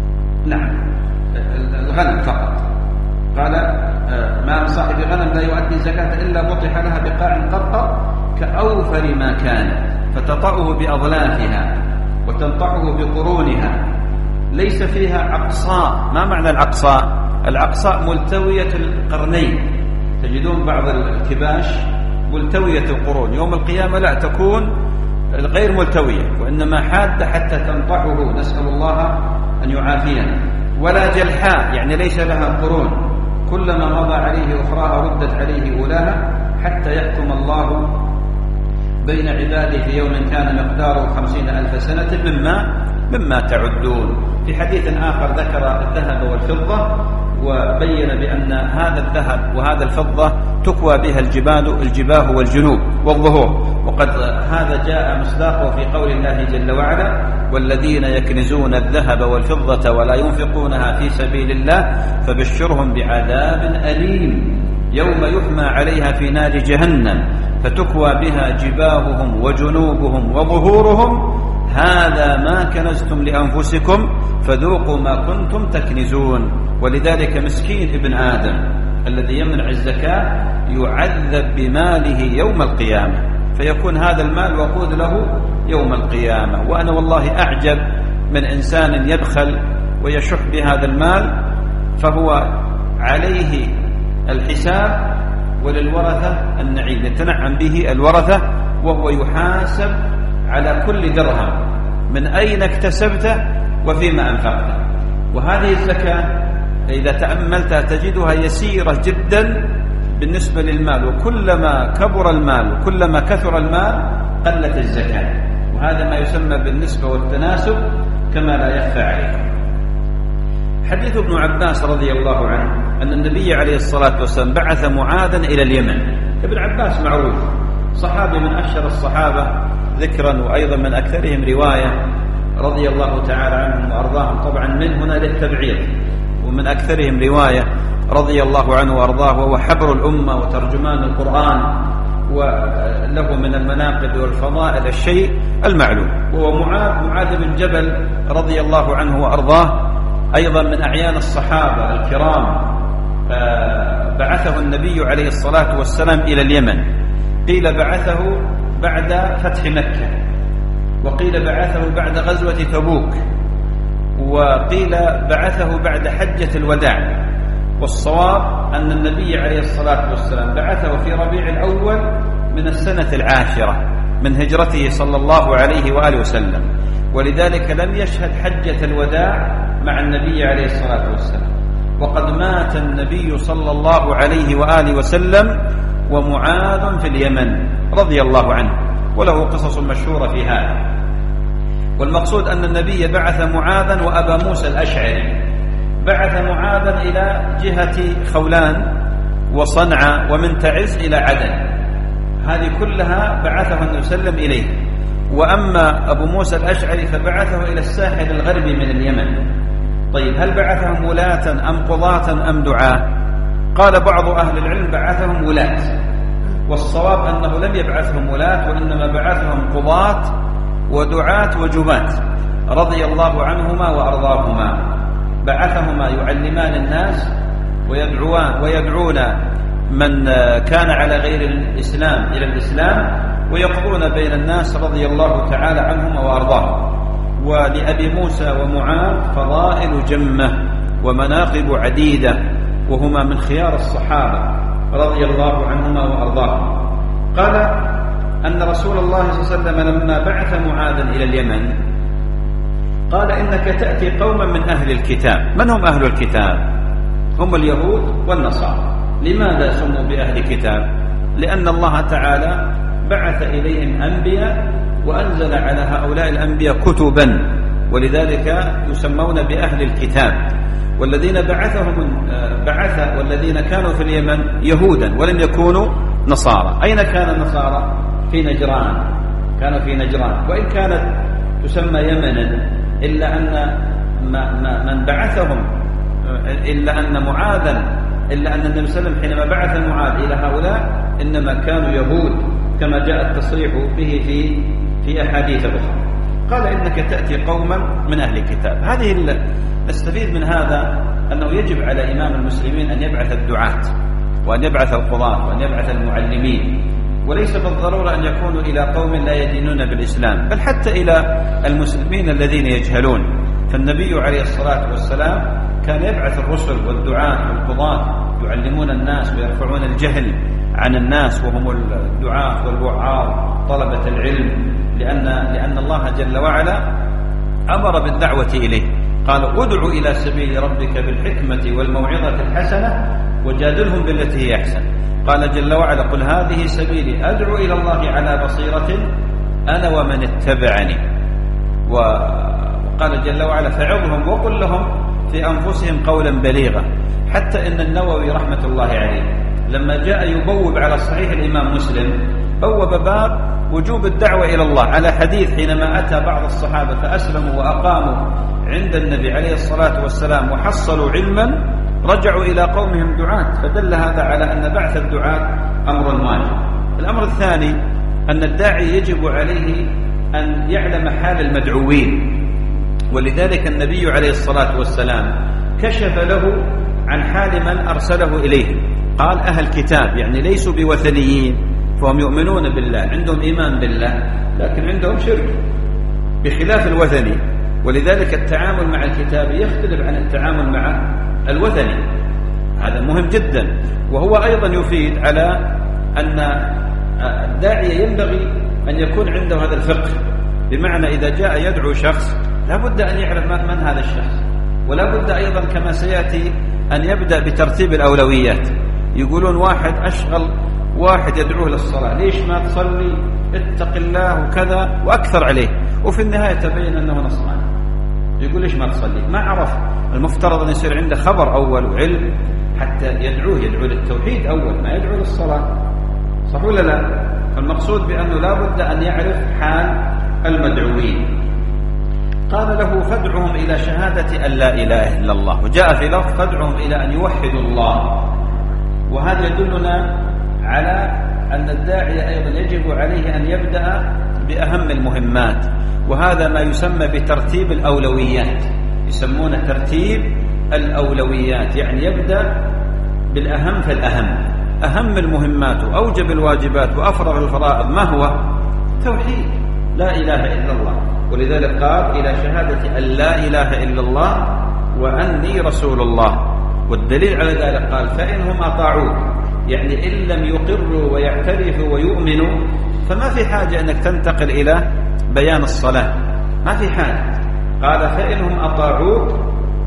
Speaker 1: نعم، الغنم فقط. قال ما من صاحب غنم لا يؤدي زكاة إلا بطح لها بقاع قرقر كأوفر ما كان فتطأه بأظلافها وتنطعه بقرونها ليس فيها عقصاء. ما معنى العقصاء؟ العقصاء ملتوية القرنين، تجدون بعض الكباش ملتوية القرون، يوم القيامة لا تكون غير ملتوية وإنما حادة حتى تنطعه، نسأل الله أن يعافينا. ولا جلحاء يعني ليس لها قرون، كلما مضى عليه أخراها ردت عليه أولاها حتى يحكم الله بين عباده في يوم كان مقداره 50,000 سنة مما تعدون. في حديث آخر ذكر الذهب والفضة وبين بأن هذا الذهب وهذا الفضة تكوى بها الجباه والجنوب والظهور، وقد هذا جاء مصداقه في قول الله جل وعلا: والذين يكنزون الذهب والفضة ولا ينفقونها في سبيل الله فبشرهم بعذاب أليم يوم يحمى عليها في نار جهنم فتكوى بها جباههم وجنوبهم وظهورهم هذا ما كنزتم لأنفسكم فذوقوا ما كنتم تكنزون. ولذلك مسكين ابن آدم الذي يمنع الزكاة يعذب بماله يوم القيامة، فيكون هذا المال وقود له يوم القيامة. وأنا والله أعجب من إنسان يبخل ويشح بهذا المال فهو عليه الحساب وللورثة النعيم، يتنعم به الورثة وهو يحاسب على كل درهم من أين اكتسبته وفيما أنفقته. وهذه الزكاة إذا تأملتها تجدها يسيرة جدا بالنسبة للمال، وكلما كبر المال وكلما كثر المال قلت الزكاة، وهذا ما يسمى بالنسبة والتناسب كما لا يخفى عليكم. حديث ابن عباس رضي الله عنه أن النبي عليه الصلاة والسلام بعث معاذا إلى اليمن. ابن عباس معروف صحابي من أشهر الصحابة ذكرا وأيضا من أكثرهم رواية رضي الله تعالى عنهم وأرضاهم، طبعا من هنا للتبعيض، ومن أكثرهم رواية رضي الله عنه وأرضاه، وهو حبر الأمة وترجمان القرآن وله من المناقب والفضائل الشيء المعلوم. وهو معاذ بن جبل رضي الله عنه وأرضاه أيضا من أعيان الصحابة الكرام. بعثه النبي عليه الصلاة والسلام إلى اليمن، قيل بعثه بعد فتح مكة، وقيل بعثه بعد غزوة تبوك، وقيل بعثه بعد حجة الوداع. والصواب أن النبي عليه الصلاة والسلام بعثه في ربيع الأول من السنة 10 من هجرته صلى الله عليه وآله وسلم، ولذلك لم يشهد حجة الوداع مع النبي عليه الصلاة والسلام. وقد مات النبي صلى الله عليه وآله وسلم ومعاذ في اليمن رضي الله عنه، وله قصص مشهورة في هذا. والمقصود أن النبي بعث معاذا وأبا موسى الأشعري، بعث معاذا إلى جهة خولان وصنعاء ومن تعز إلى عدن، هذه كلها بعثه النبي صلى الله عليه وسلم إليه. وأما أبو موسى الأشعري فبعثه إلى الساحل الغربي من اليمن. طيب هل بعثهم ولاة أم قضاة أم دعاة؟ قال بعض أهل العلم بعثهم ولاة، والصواب أنه لم يبعثهم ولاة وإنما بعثهم قضاة ودعاة وجبات رضي الله عنهما وأرضاهما. بعثهما يعلمان الناس ويدعون من كان على غير الإسلام إلى الإسلام ويقضون بين الناس رضي الله تعالى عنهما وأرضاهم. ولأبي موسى ومعاذ فضائل جمة ومناقب عديدة، وهما من خيار الصحابة رضي الله عنهما وأرضاهم. قال أن رسول الله صلى الله عليه وسلم لما بعث معاذا إلى اليمن قال إنك تأتي قوما من أهل الكتاب. من هم أهل الكتاب؟ هم اليهود والنصارى. لماذا سموا بأهل كتاب؟ لأن الله تعالى بعث إليهم أنبياء وأنزل على هؤلاء الأنبياء كتبا، ولذلك يسمون بأهل الكتاب. والذين بعث والذين كانوا في اليمن يهودا ولم يكونوا نصارى. أين كان النصارى؟ في نجران، كانوا في نجران، وإن كانت تسمى يمنا إلا أن من بعثهم إلا أن النبي صلى الله عليه وسلم حينما بعث معاذ إلى هؤلاء إنما كانوا يهود كما جاء التصريح به في أحاديث أخرى. قال إنك تأتي قوما من أهل الكتاب. هذه نستفيد من هذا أنه يجب على إمام المسلمين أن يبعث الدعاة وأن يبعث القضاة وأن يبعث المعلمين، وليس بالضرورة أن يكونوا إلى قوم لا يدينون بالإسلام، بل حتى إلى المسلمين الذين يجهلون. فالنبي عليه الصلاة والسلام كان يبعث الرسل والدعاة والقضاة يعلمون الناس ويرفعون الجهل عن الناس، وهم الدعاة والوعاظ طلبة العلم، لأن الله جل وعلا أمر بالدعوة إليه، قال ادع إلى سبيل ربك بالحكمة والموعظة الحسنة وجادلهم بالتي هي أحسن. قال جل وعلا قل هذه سبيلي أدعو إلى الله على بصيرة أنا ومن اتبعني. وقال جل وعلا فعظهم وقل لهم في أنفسهم قولا بليغا. حتى إن النووي رحمة الله عليه لما جاء يبوب على صحيح الإمام مسلم بوب باب وجوب الدعوة إلى الله على حديث حينما أتى بعض الصحابة فأسلموا وأقاموا عند النبي عليه الصلاة والسلام وحصلوا علما رجعوا إلى قومهم دعاة، فدل هذا على أن بعث الدعاة أمر واجب. الأمر الثاني أن الداعي يجب عليه أن يعلم حال المدعوين، ولذلك النبي عليه الصلاة والسلام كشف له عن حال من أرسله إليهم. قال أهل كتاب يعني ليسوا بوثنيين، فهم يؤمنون بالله، عندهم إيمان بالله، لكن عندهم شرك بخلاف الوثني، ولذلك التعامل مع الكتاب يختلف عن التعامل مع الوثني. هذا مهم جدا. وهو أيضا يفيد على أن الداعية ينبغي أن يكون عنده هذا الفقه، بمعنى إذا جاء يدعو شخص لا بد أن يعرف من هذا الشخص، ولا بد أيضا كما سيأتي أن يبدأ بترتيب الأولويات. يقولون واحد أشغل واحد يدعوه للصلاة، ليش ما تصلي، اتق الله وكذا وأكثر عليه، وفي النهاية تبين أنه نصراني. يقول ليش ما تصلي؟ ما عرف. المفترض أن يصير عنده خبر أول وعلم حتى يدعو للتوحيد أول، ما يدعو للصلاة، صح ولا لا؟ فالمقصود بأنه لا بد أن يعرف حال المدعوين. قال له فادعهم إلى شهادة أن لا إله إلا الله، وجاء في لفظ فادعهم إلى أن يوحدوا الله. وهذا يدلنا على أن الداعية أيضا يجب عليه أن يبدأ بأهم المهمات، وهذا ما يسمى بترتيب الأولويات، يسمونه ترتيب الأولويات، يعني يبدأ بالأهم فالأهم. أهم المهمات وأوجب الواجبات وأفرغ الفرائض ما هو؟ توحيد لا إله إلا الله. ولذلك قال إلى شهادة أن لا إله إلا الله وأني رسول الله. والدليل على ذلك قال فإنهم أطاعوك، يعني إن لم يقروا ويعترفوا ويؤمنوا فما في حاجة أنك تنتقل إلى بيان الصلاة، ما في حاجة. قال فإنهم أطاعوك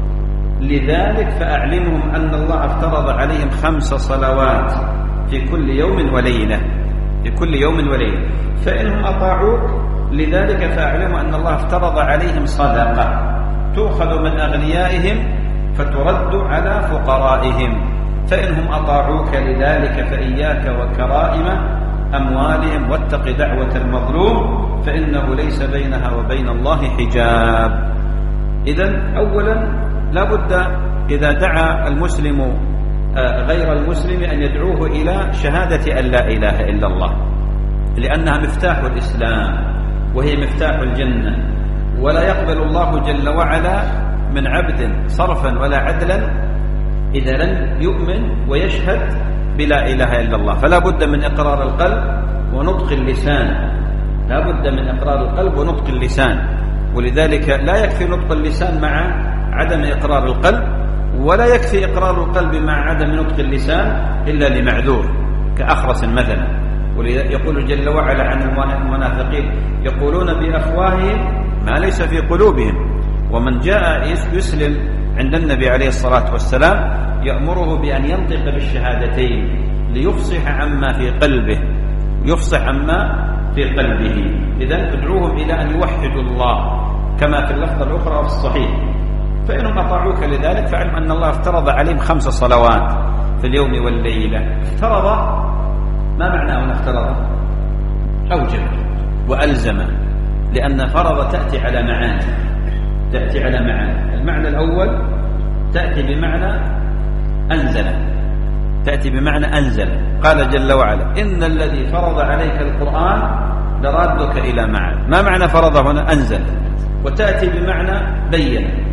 Speaker 1: لذلك فأعلمهم أن الله افترض عليهم 5 صلوات في كل يوم وليلة، في كل يوم وليلة. فإنهم أطاعوك لذلك فأعلموا أن الله افترض عليهم صدقة تؤخذ من أغنيائهم فترد على فقرائهم. فإنهم أطاعوك لذلك فإياك وكرائم أموالهم واتق دعوة المظلوم فإنه ليس بينها وبين الله حجاب. إذن أولا لا بد إذا دعا المسلم غير المسلم أن يدعوه إلى شهادة أن لا إله إلا الله، لأنها مفتاح الإسلام وهي مفتاح الجنة، ولا يقبل الله جل وعلا من عبد صرفا ولا عدلا إذا لم يؤمن ويشهد بلا إله إلا الله. فلا بد من إقرار القلب ونطق اللسان، لا بد من إقرار القلب ونطق اللسان. ولذلك لا يكفي نطق اللسان مع عدم إقرار القلب، ولا يكفي إقرار القلب مع عدم نطق اللسان إلا لمعذور كأخرس مثلا. ويقول جل وعلا عن المنافقين يقولون بأفواههم ما ليس في قلوبهم. ومن جاء يسلم عند النبي عليه الصلاة والسلام يأمره بأن ينطق بالشهادتين ليفصح عما في قلبه، يفصح عما في قلبه. إذن ادعوهم إلى أن يوحدوا الله كما في اللفظة الأخرى في الصحيح. فإنهم أطاعوك لذلك فاعلم أن الله افترض عليهم 5 صلوات في اليوم والليلة. افترض ما معناه أن افترض؟ أوجب وألزم، لأن فرض تأتي على معاني، تأتي على معاني. المعنى الأول تأتي بمعنى أنزل، تأتي بمعنى أنزل. قال جل وعلا إن الذي فرض عليك القرآن لرادك إلى معاد. ما معنى فرض هنا؟ أنزل. وتأتي بمعنى بين.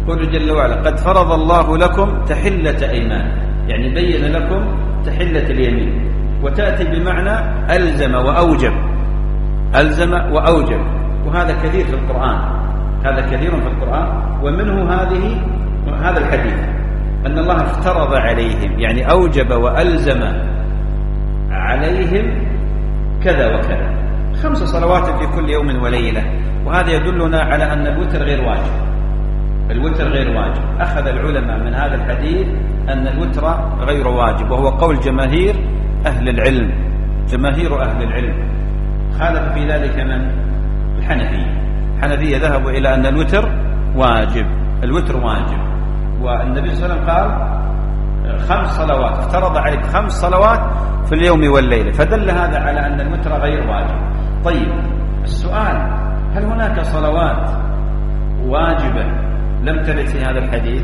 Speaker 1: يقول جل وعلا قد فرض الله لكم تحلة أيمان، يعني بين لكم تحلة اليمين، وتأتي بمعنى ألزم وأوجب، ألزم وأوجب، وهذا كثير في القرآن، هذا كثير في القرآن. ومنه هذا الحديث أن الله افترض عليهم، يعني أوجب وألزم عليهم كذا وكذا، 5 صلوات في كل يوم وليلة. وهذا يدلنا على أن الوتر غير واجب، الوتر غير واجب. أخذ العلماء من هذا الحديث أن الوتر غير واجب، وهو قول جماهير أهل العلم، جماهير أهل العلم. خالف في ذلك من؟ الحنفية ذهبوا إلى أن الوتر واجب، الوتر واجب. والنبي صلى الله عليه وسلم قال 5 صلوات، افترض عليك 5 صلوات في اليوم والليلة، فدل هذا على أن الوتر غير واجب. طيب السؤال، هل هناك صلوات واجبة لم ترد في هذا الحديث؟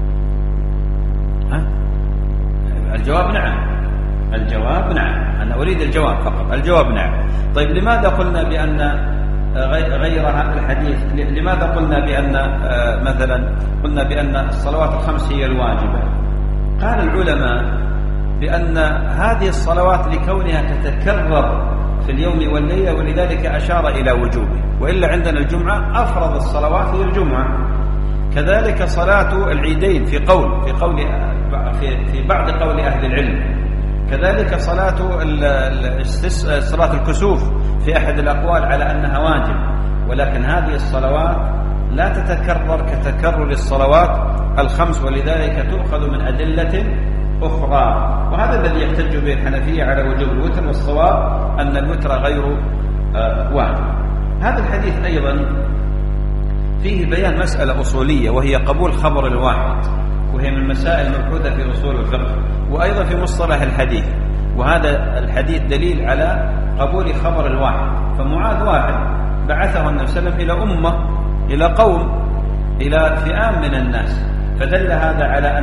Speaker 1: الجواب نعم، الجواب نعم. أنا أريد الجواب فقط، الجواب نعم. طيب لماذا قلنا بأن غير هذا الحديث؟ لماذا قلنا بأن مثلا قلنا بأن الصلوات ال5 هي الواجبة؟ قال العلماء بأن هذه الصلوات لكونها تتكرر في اليوم والليلة ولذلك أشار إلى وجوبه، وإلا عندنا الجمعة أفرض الصلوات هي الجمعة، كذلك صلاة العيدين في بعض قول أهل العلم، كذلك صلاة الكسوف في أحد الأقوال على أنها واجب. ولكن هذه الصلوات لا تتكرر كتكرر الصلوات ال5، ولذلك تؤخذ من أدلة أخرى، وهذا الذي يحتج به الحنفية على وجوب الوتر، والصواب أن الوتر غير واجب. هذا الحديث أيضا فيه بيان مسألة أصولية، وهي قبول خبر الواحد، وهي من المسائل المبحوثة في أصول الفقه وأيضا في مصطلح الحديث. وهذا الحديث دليل على قبول خبر الواحد. فمعاذ واحد بعثه النبي صلى الله عليه وسلم إلى أمة، إلى قوم، إلى فئام من الناس، فدل هذا على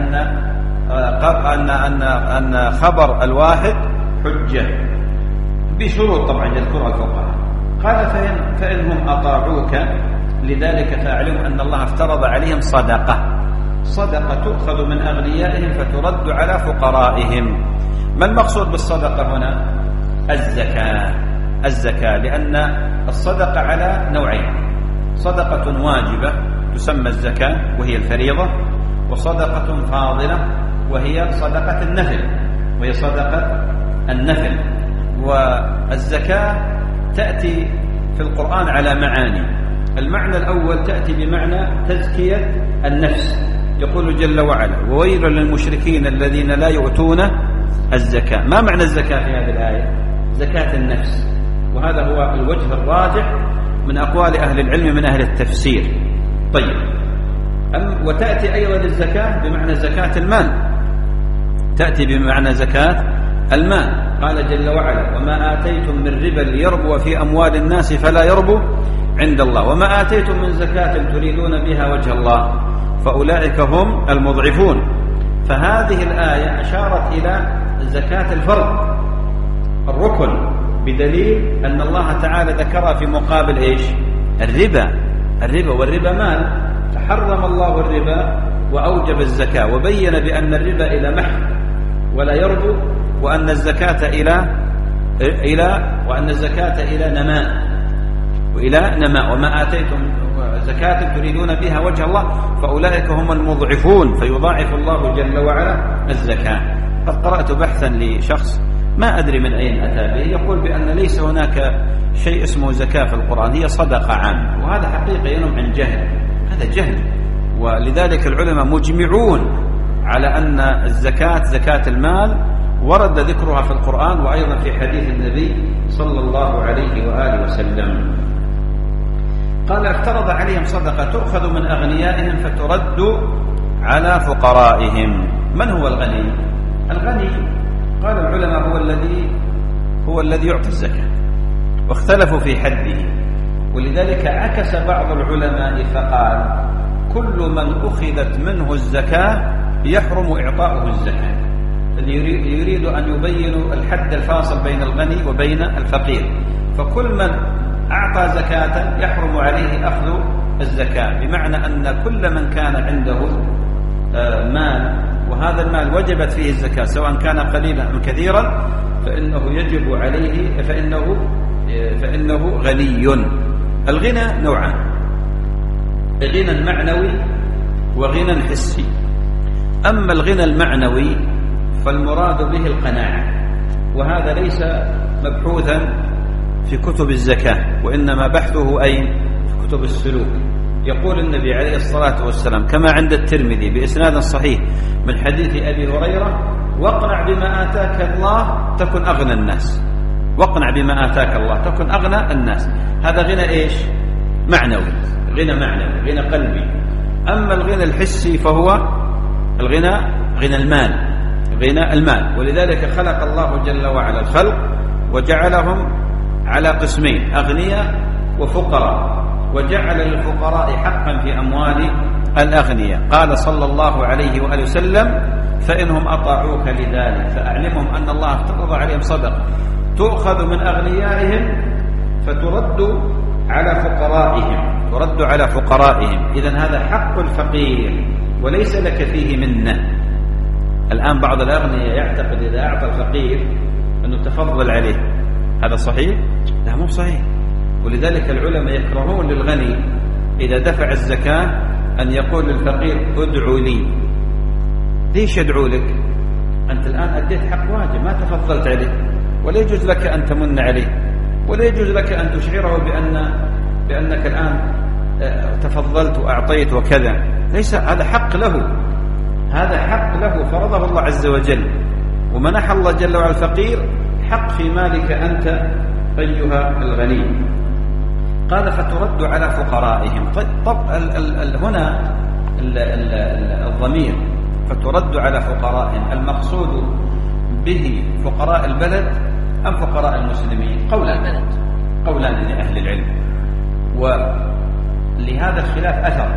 Speaker 1: أن خبر الواحد حجة بشروط طبعا يذكرها الفقهاء. قال فإنهم أطاعوك لذلك فاعلم أن الله افترض عليهم صدقة تؤخذ من أغنيائهم فترد على فقرائهم. ما المقصود بالصدقة هنا؟ الزكاة، لأن الصدقة على نوعين: صدقة واجبة تسمى الزكاة وهي الفريضة، وصدقة فاضلة وهي صدقة النفل. والزكاة تأتي في القرآن على معاني. المعنى الأول تأتي بمعنى تزكية النفس، يقول جل وعلا: وويل للمشركين الذين لا يؤتون الزكاة. ما معنى الزكاة في هذه الآية؟ زكاة النفس، وهذا هو الوجه الراجح من أقوال أهل العلم من أهل التفسير. طيب، وتأتي أيضا الزكاة بمعنى زكاة المال، تأتي بمعنى زكاة المال. قال جل وعلا: وما آتيتم من ربا ليربو في أموال الناس فلا يربو عند الله وما آتيتم من زكاة تريدون بها وجه الله فأولئك هم المضعفون. فهذه الآية أشارت إلى زكاة الفرض، الركن، بدليل أن الله تعالى ذكرها في مقابل إيش؟ الربا، والربا مال، فحرم الله الربا وأوجب الزكاة، وبين بأن الربا إلى محو ولا يربو، وأن الزكاة إلى نماء وما آتيتم زكاة تريدون بها وجه الله فأولئك هم المضعفون، فيضاعف الله جل وعلا الزكاة. قد قرأت بحثا لشخص ما أدري من أين أتى به، يقول بأن ليس هناك شيء اسمه زكاة في القرآن، هي صدقة عامة، وهذا حقيقة ينم عن جهل، هذا جهل. ولذلك العلماء مجمعون على أن الزكاة زكاة المال ورد ذكرها في القرآن وأيضا في حديث النبي صلى الله عليه وآله وسلم. قال: افترض عليهم صدقة تؤخذ من أغنيائهم فترد على فقرائهم. من هو الغني؟ الغني قال العلماء هو الذي يعطي الزكاة، واختلفوا في حده، ولذلك عكس بعض العلماء فقال: كل من أخذت منه الزكاة يحرم إعطاؤه الزكاة. يريد أن يبين الحد الفاصل بين الغني وبين الفقير، فكل من أعطى زكاة يحرم عليه أخذ الزكاة، بمعنى أن كل من كان عنده مال وهذا المال وجبت فيه الزكاة سواء كان قليلا أم كثيرا فإنه يجب عليه فإنه غني. الغنى نوعان: غنى معنوي وغنى حسي. أما الغنى المعنوي فالمراد به القناعة، وهذا ليس مبحوثا في كتب الزكاة، وإنما بحثه أين؟ في كتب السلوك. يقول النبي عليه الصلاة والسلام كما عند الترمذي بإسناد صحيح من حديث أبي هريرة: واقنع بما آتاك الله تكن أغنى الناس. واقنع بما آتاك الله تكن أغنى الناس. هذا غنى إيش؟ معنوي، غنى معنوي، غنى قلبي. أما الغنى الحسي فهو غنى المال. ولذلك خلق الله جل وعلا الخلق وجعلهم على قسمين: أغنياء وفقراء، وجعل للفقراء حقا في أموال الأغنياء. قال صلى الله عليه وآله وسلم: فإنهم أطاعوك لذلك فأعلمهم أن الله افترض عليهم صدقة تؤخذ من أغنيائهم فترد على فقرائهم. إذن هذا حق الفقير وليس لك فيه منة. الآن بعض الأغنياء يعتقد إذا أعطى الفقير أنه تفضل عليه. هذا صحيح؟ لا، مو صحيح. ولذلك العلماء يكرهون للغني إذا دفع الزكاة أن يقول للفقير: ادعوا لي. ليش يدعو لك؟ أنت الآن أديت حق واجب، ما تفضلت عليه، ولا يجوز لك أن تمن عليه، ولا يجوز لك أن تشعره بأنك الآن تفضلت وأعطيت وكذا. ليس هذا حق له، هذا حق له فرضه الله عز وجل، ومنح الله جل وعلا الفقير حق في مالك أنت أيها الغني. قال: فترد على فقرائهم. طب هنا الضمير فترد على فقرائهم، المقصود به فقراء البلد أم فقراء المسلمين؟ قولان لأهل العلم، ولهذا الخلاف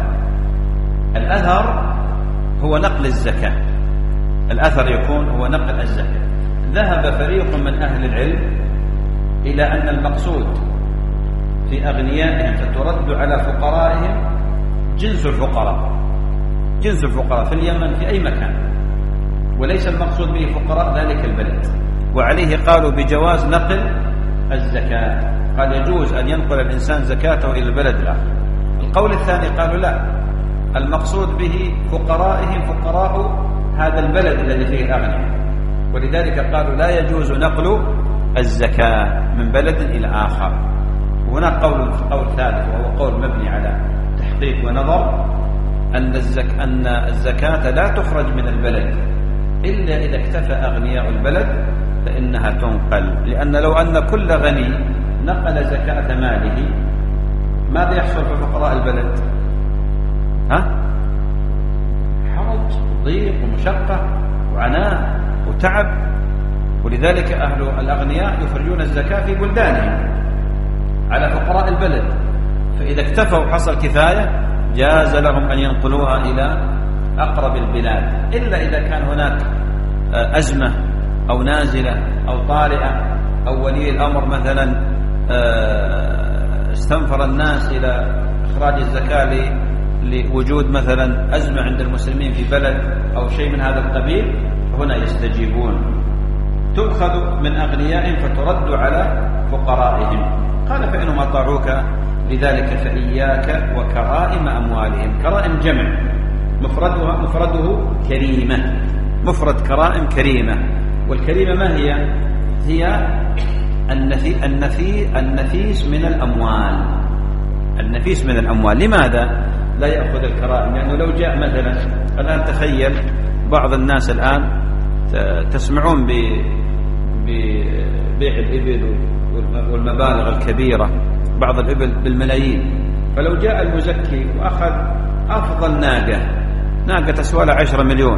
Speaker 1: الأثر هو نقل الزكاة. الأثر يكون هو نقل الزكاة. ذهب فريق من أهل العلم إلى أن المقصود في أغنيائهم فترد على فقرائهم جنس الفقراء في اليمن في أي مكان، وليس المقصود به فقراء ذلك البلد. وعليه قالوا بجواز نقل الزكاة، قال يجوز أن ينقل الإنسان زكاته إلى البلد الآخر. القول الثاني قالوا لا، المقصود به فقرائهم فقراء هذا البلد الذي فيه الأغنياء، ولذلك قالوا لا يجوز نقل الزكاة من بلد إلى آخر. وهناك قول ثالث وهو قول مبني على تحقيق ونظر، أن الزكاة لا تخرج من البلد إلا إذا اكتفى أغنياء البلد فإنها تنقل. لأن لو أن كل غني نقل زكاة ماله ماذا يحصل في فقراء البلد؟ حرج وضيق ومشقة وعناء وتعب. ولذلك أهل الأغنياء يخرجون الزكاة في بلدانهم على فقراء البلد، فإذا اكتفوا حصل كفاية جاز لهم أن ينقلوها إلى أقرب البلاد، إلا إذا كان هناك أزمة أو نازلة أو طارئة أو ولي الأمر مثلا استنفر الناس إلى إخراج الزكاة لوجود مثلا أزمة عند المسلمين في بلد أو شيء من هذا القبيل، هنا يستجيبون. تؤخذ من أغنيائهم فترد على فقرائهم. قال فإنهم أطاعوك لذلك فإياك وكرائم أموالهم. كرائم جمع، مفرده كريمة، مفرد كرائم كريمة. والكريمة ما هي؟ هي النفيس من الأموال. النفيس من الأموال. لماذا لا يأخذ الكرائم؟ لأنه لو جاء مثلا الآن تخيل بعض الناس الآن تسمعون ببيع الإبل والمبالغ الكبيرة، بعض الإبل بالملايين. فلو جاء المزكي وأخذ أفضل ناقة تسوى لها 10 مليون،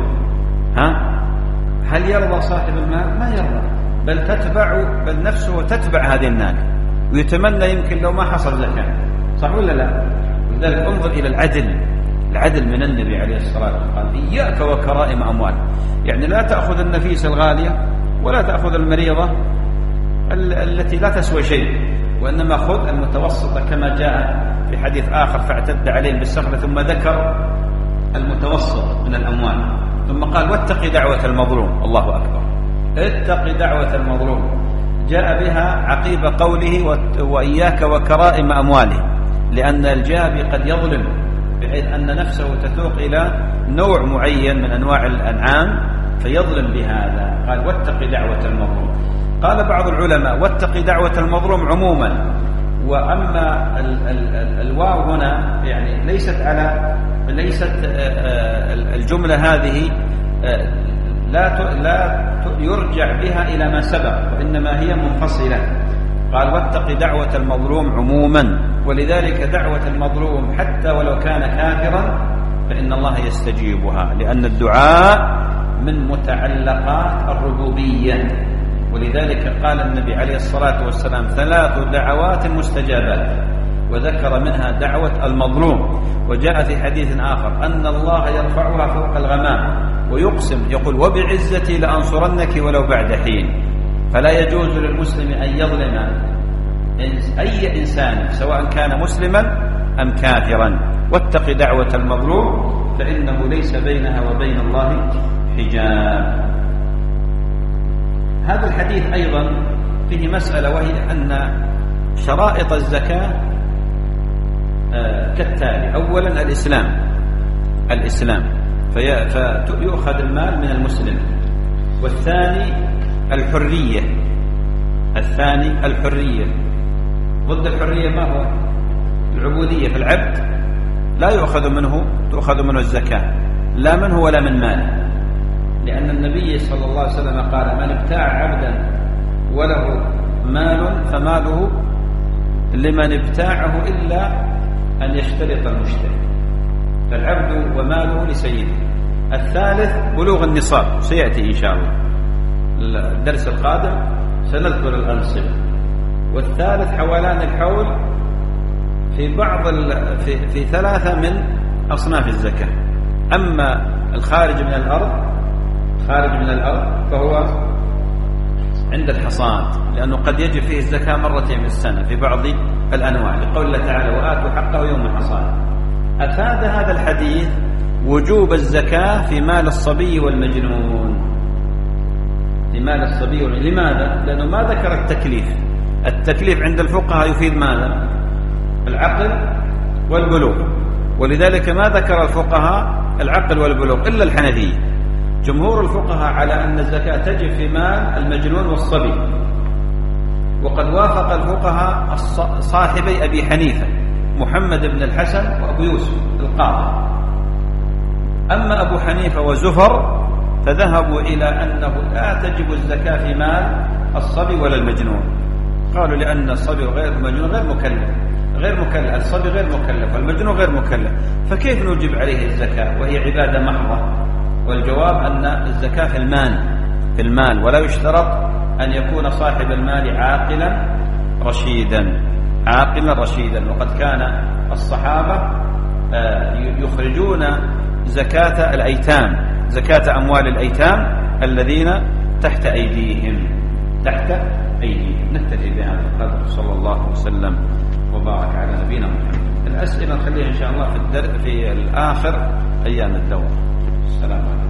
Speaker 1: هل يرضى صاحب المال؟ ما يرضى، بل نفسه تتبع هذه الناقة ويتمنى يمكن لو ما حصل زكاة. صح ولا لا؟ لذلك انظر إلى العدل من النبي عليه الصلاة والسلام، قال إياك وكرائم أموال، يعني لا تأخذ النفيس الغالية ولا تأخذ المريضة التي لا تسوى شيء، وإنما خذ المتوسطة كما جاء في حديث آخر فاعتد عليهم بالسخرة، ثم ذكر المتوسط من الأموال، ثم قال واتق دعوة المظلوم. الله أكبر، اتق دعوة المظلوم، جاء بها عقيب قوله وإياك وكرائم أمواله، لأن الجابي قد يظلم بحيث أن نفسه تتوق إلى نوع معين من أنواع الأنعام فيظلم بهذا. قال واتق دعوة المظلوم. قال بعض العلماء واتق دعوة المظلوم عموما، وأما الواو هنا يعني ليست الجملة هذه لا يرجع بها إلى ما سبق، وإنما هي منفصلة. قال واتق دعوة المظلوم عموما، ولذلك دعوة المظلوم حتى ولو كان كافرا فإن الله يستجيبها، لأن الدعاء من متعلقات الربوبية. ولذلك قال النبي عليه الصلاة والسلام 3 دعوات مستجابات، وذكر منها دعوة المظلوم. وجاء في حديث آخر أن الله يرفعها فوق الغمام ويقسم يقول وبعزتي لأنصرنك ولو بعد حين. فلا يجوز للمسلم أن يظلم أي إنسان سواء كان مسلما أم كافرا. واتق دعوة المظلوم فإنه ليس بينها وبين الله حجاب. هذا الحديث أيضا فيه مسألة، وهي أن شرائط الزكاة كالتالي: أولا الإسلام فيؤخذ المال من المسلم، والثاني الحرية ضد الحرية ما هو؟ العبودية. فالعبد لا تؤخذ منه الزكاة، لا منه ولا من ماله، لأن النبي صلى الله عليه وسلم قال من ابتاع عبدا وله مال فماله لمن ابتاعه إلا أن يشترط المشتري، فالعبد وماله لسيده. الثالث بلوغ النصاب، سيأتي إن شاء الله الدرس القادم سنذكر الأنصبة. والثالث حولان الحول في 3 من أصناف الزكاة. أما الخارج من الأرض فهو عند الحصاد، لأنه قد يجب فيه الزكاة مرتين في السنة في بعض الأنواع، لقول الله تعالى وآتوا حقه يوم الحصاد. أفاد هذا الحديث وجوب الزكاة في مال الصبي والمجنون. لماذا؟ لأنه ما ذكر التكليف عند الفقهاء يفيد ماذا؟ العقل والبلوغ، ولذلك ما ذكر الفقهاء العقل والبلوغ إلا الحنفية. جمهور الفقهاء على أن الزكاة تجب في مال المجنون والصبي، وقد وافق الفقهاء صاحبي أبي حنيفة محمد بن الحسن وأبو يوسف القاضي. أما أبو حنيفة وزفر فذهبوا إلى أنه لا تجب الزكاة في مال الصبي ولا المجنون. قالوا لأن الصبي غير المجنون غير مكلف، الصبي غير مكلف والمجنون غير مكلف، فكيف نجب عليه الزكاة وهي عبادة محضة؟ والجواب أن الزكاة في المال، ولا يشترط أن يكون صاحب المال عاقلا رشيدا. وقد كان الصحابة يخرجون زكاة الأيتام، زكاة أموال الأيتام الذين تحت أيديهم. نكتفي بهذا القدر. صلى الله وسلم وبارك على نبينا محمد. الأسئلة نخليها إن شاء الله في الآخر أيام الدورة. السلام عليكم.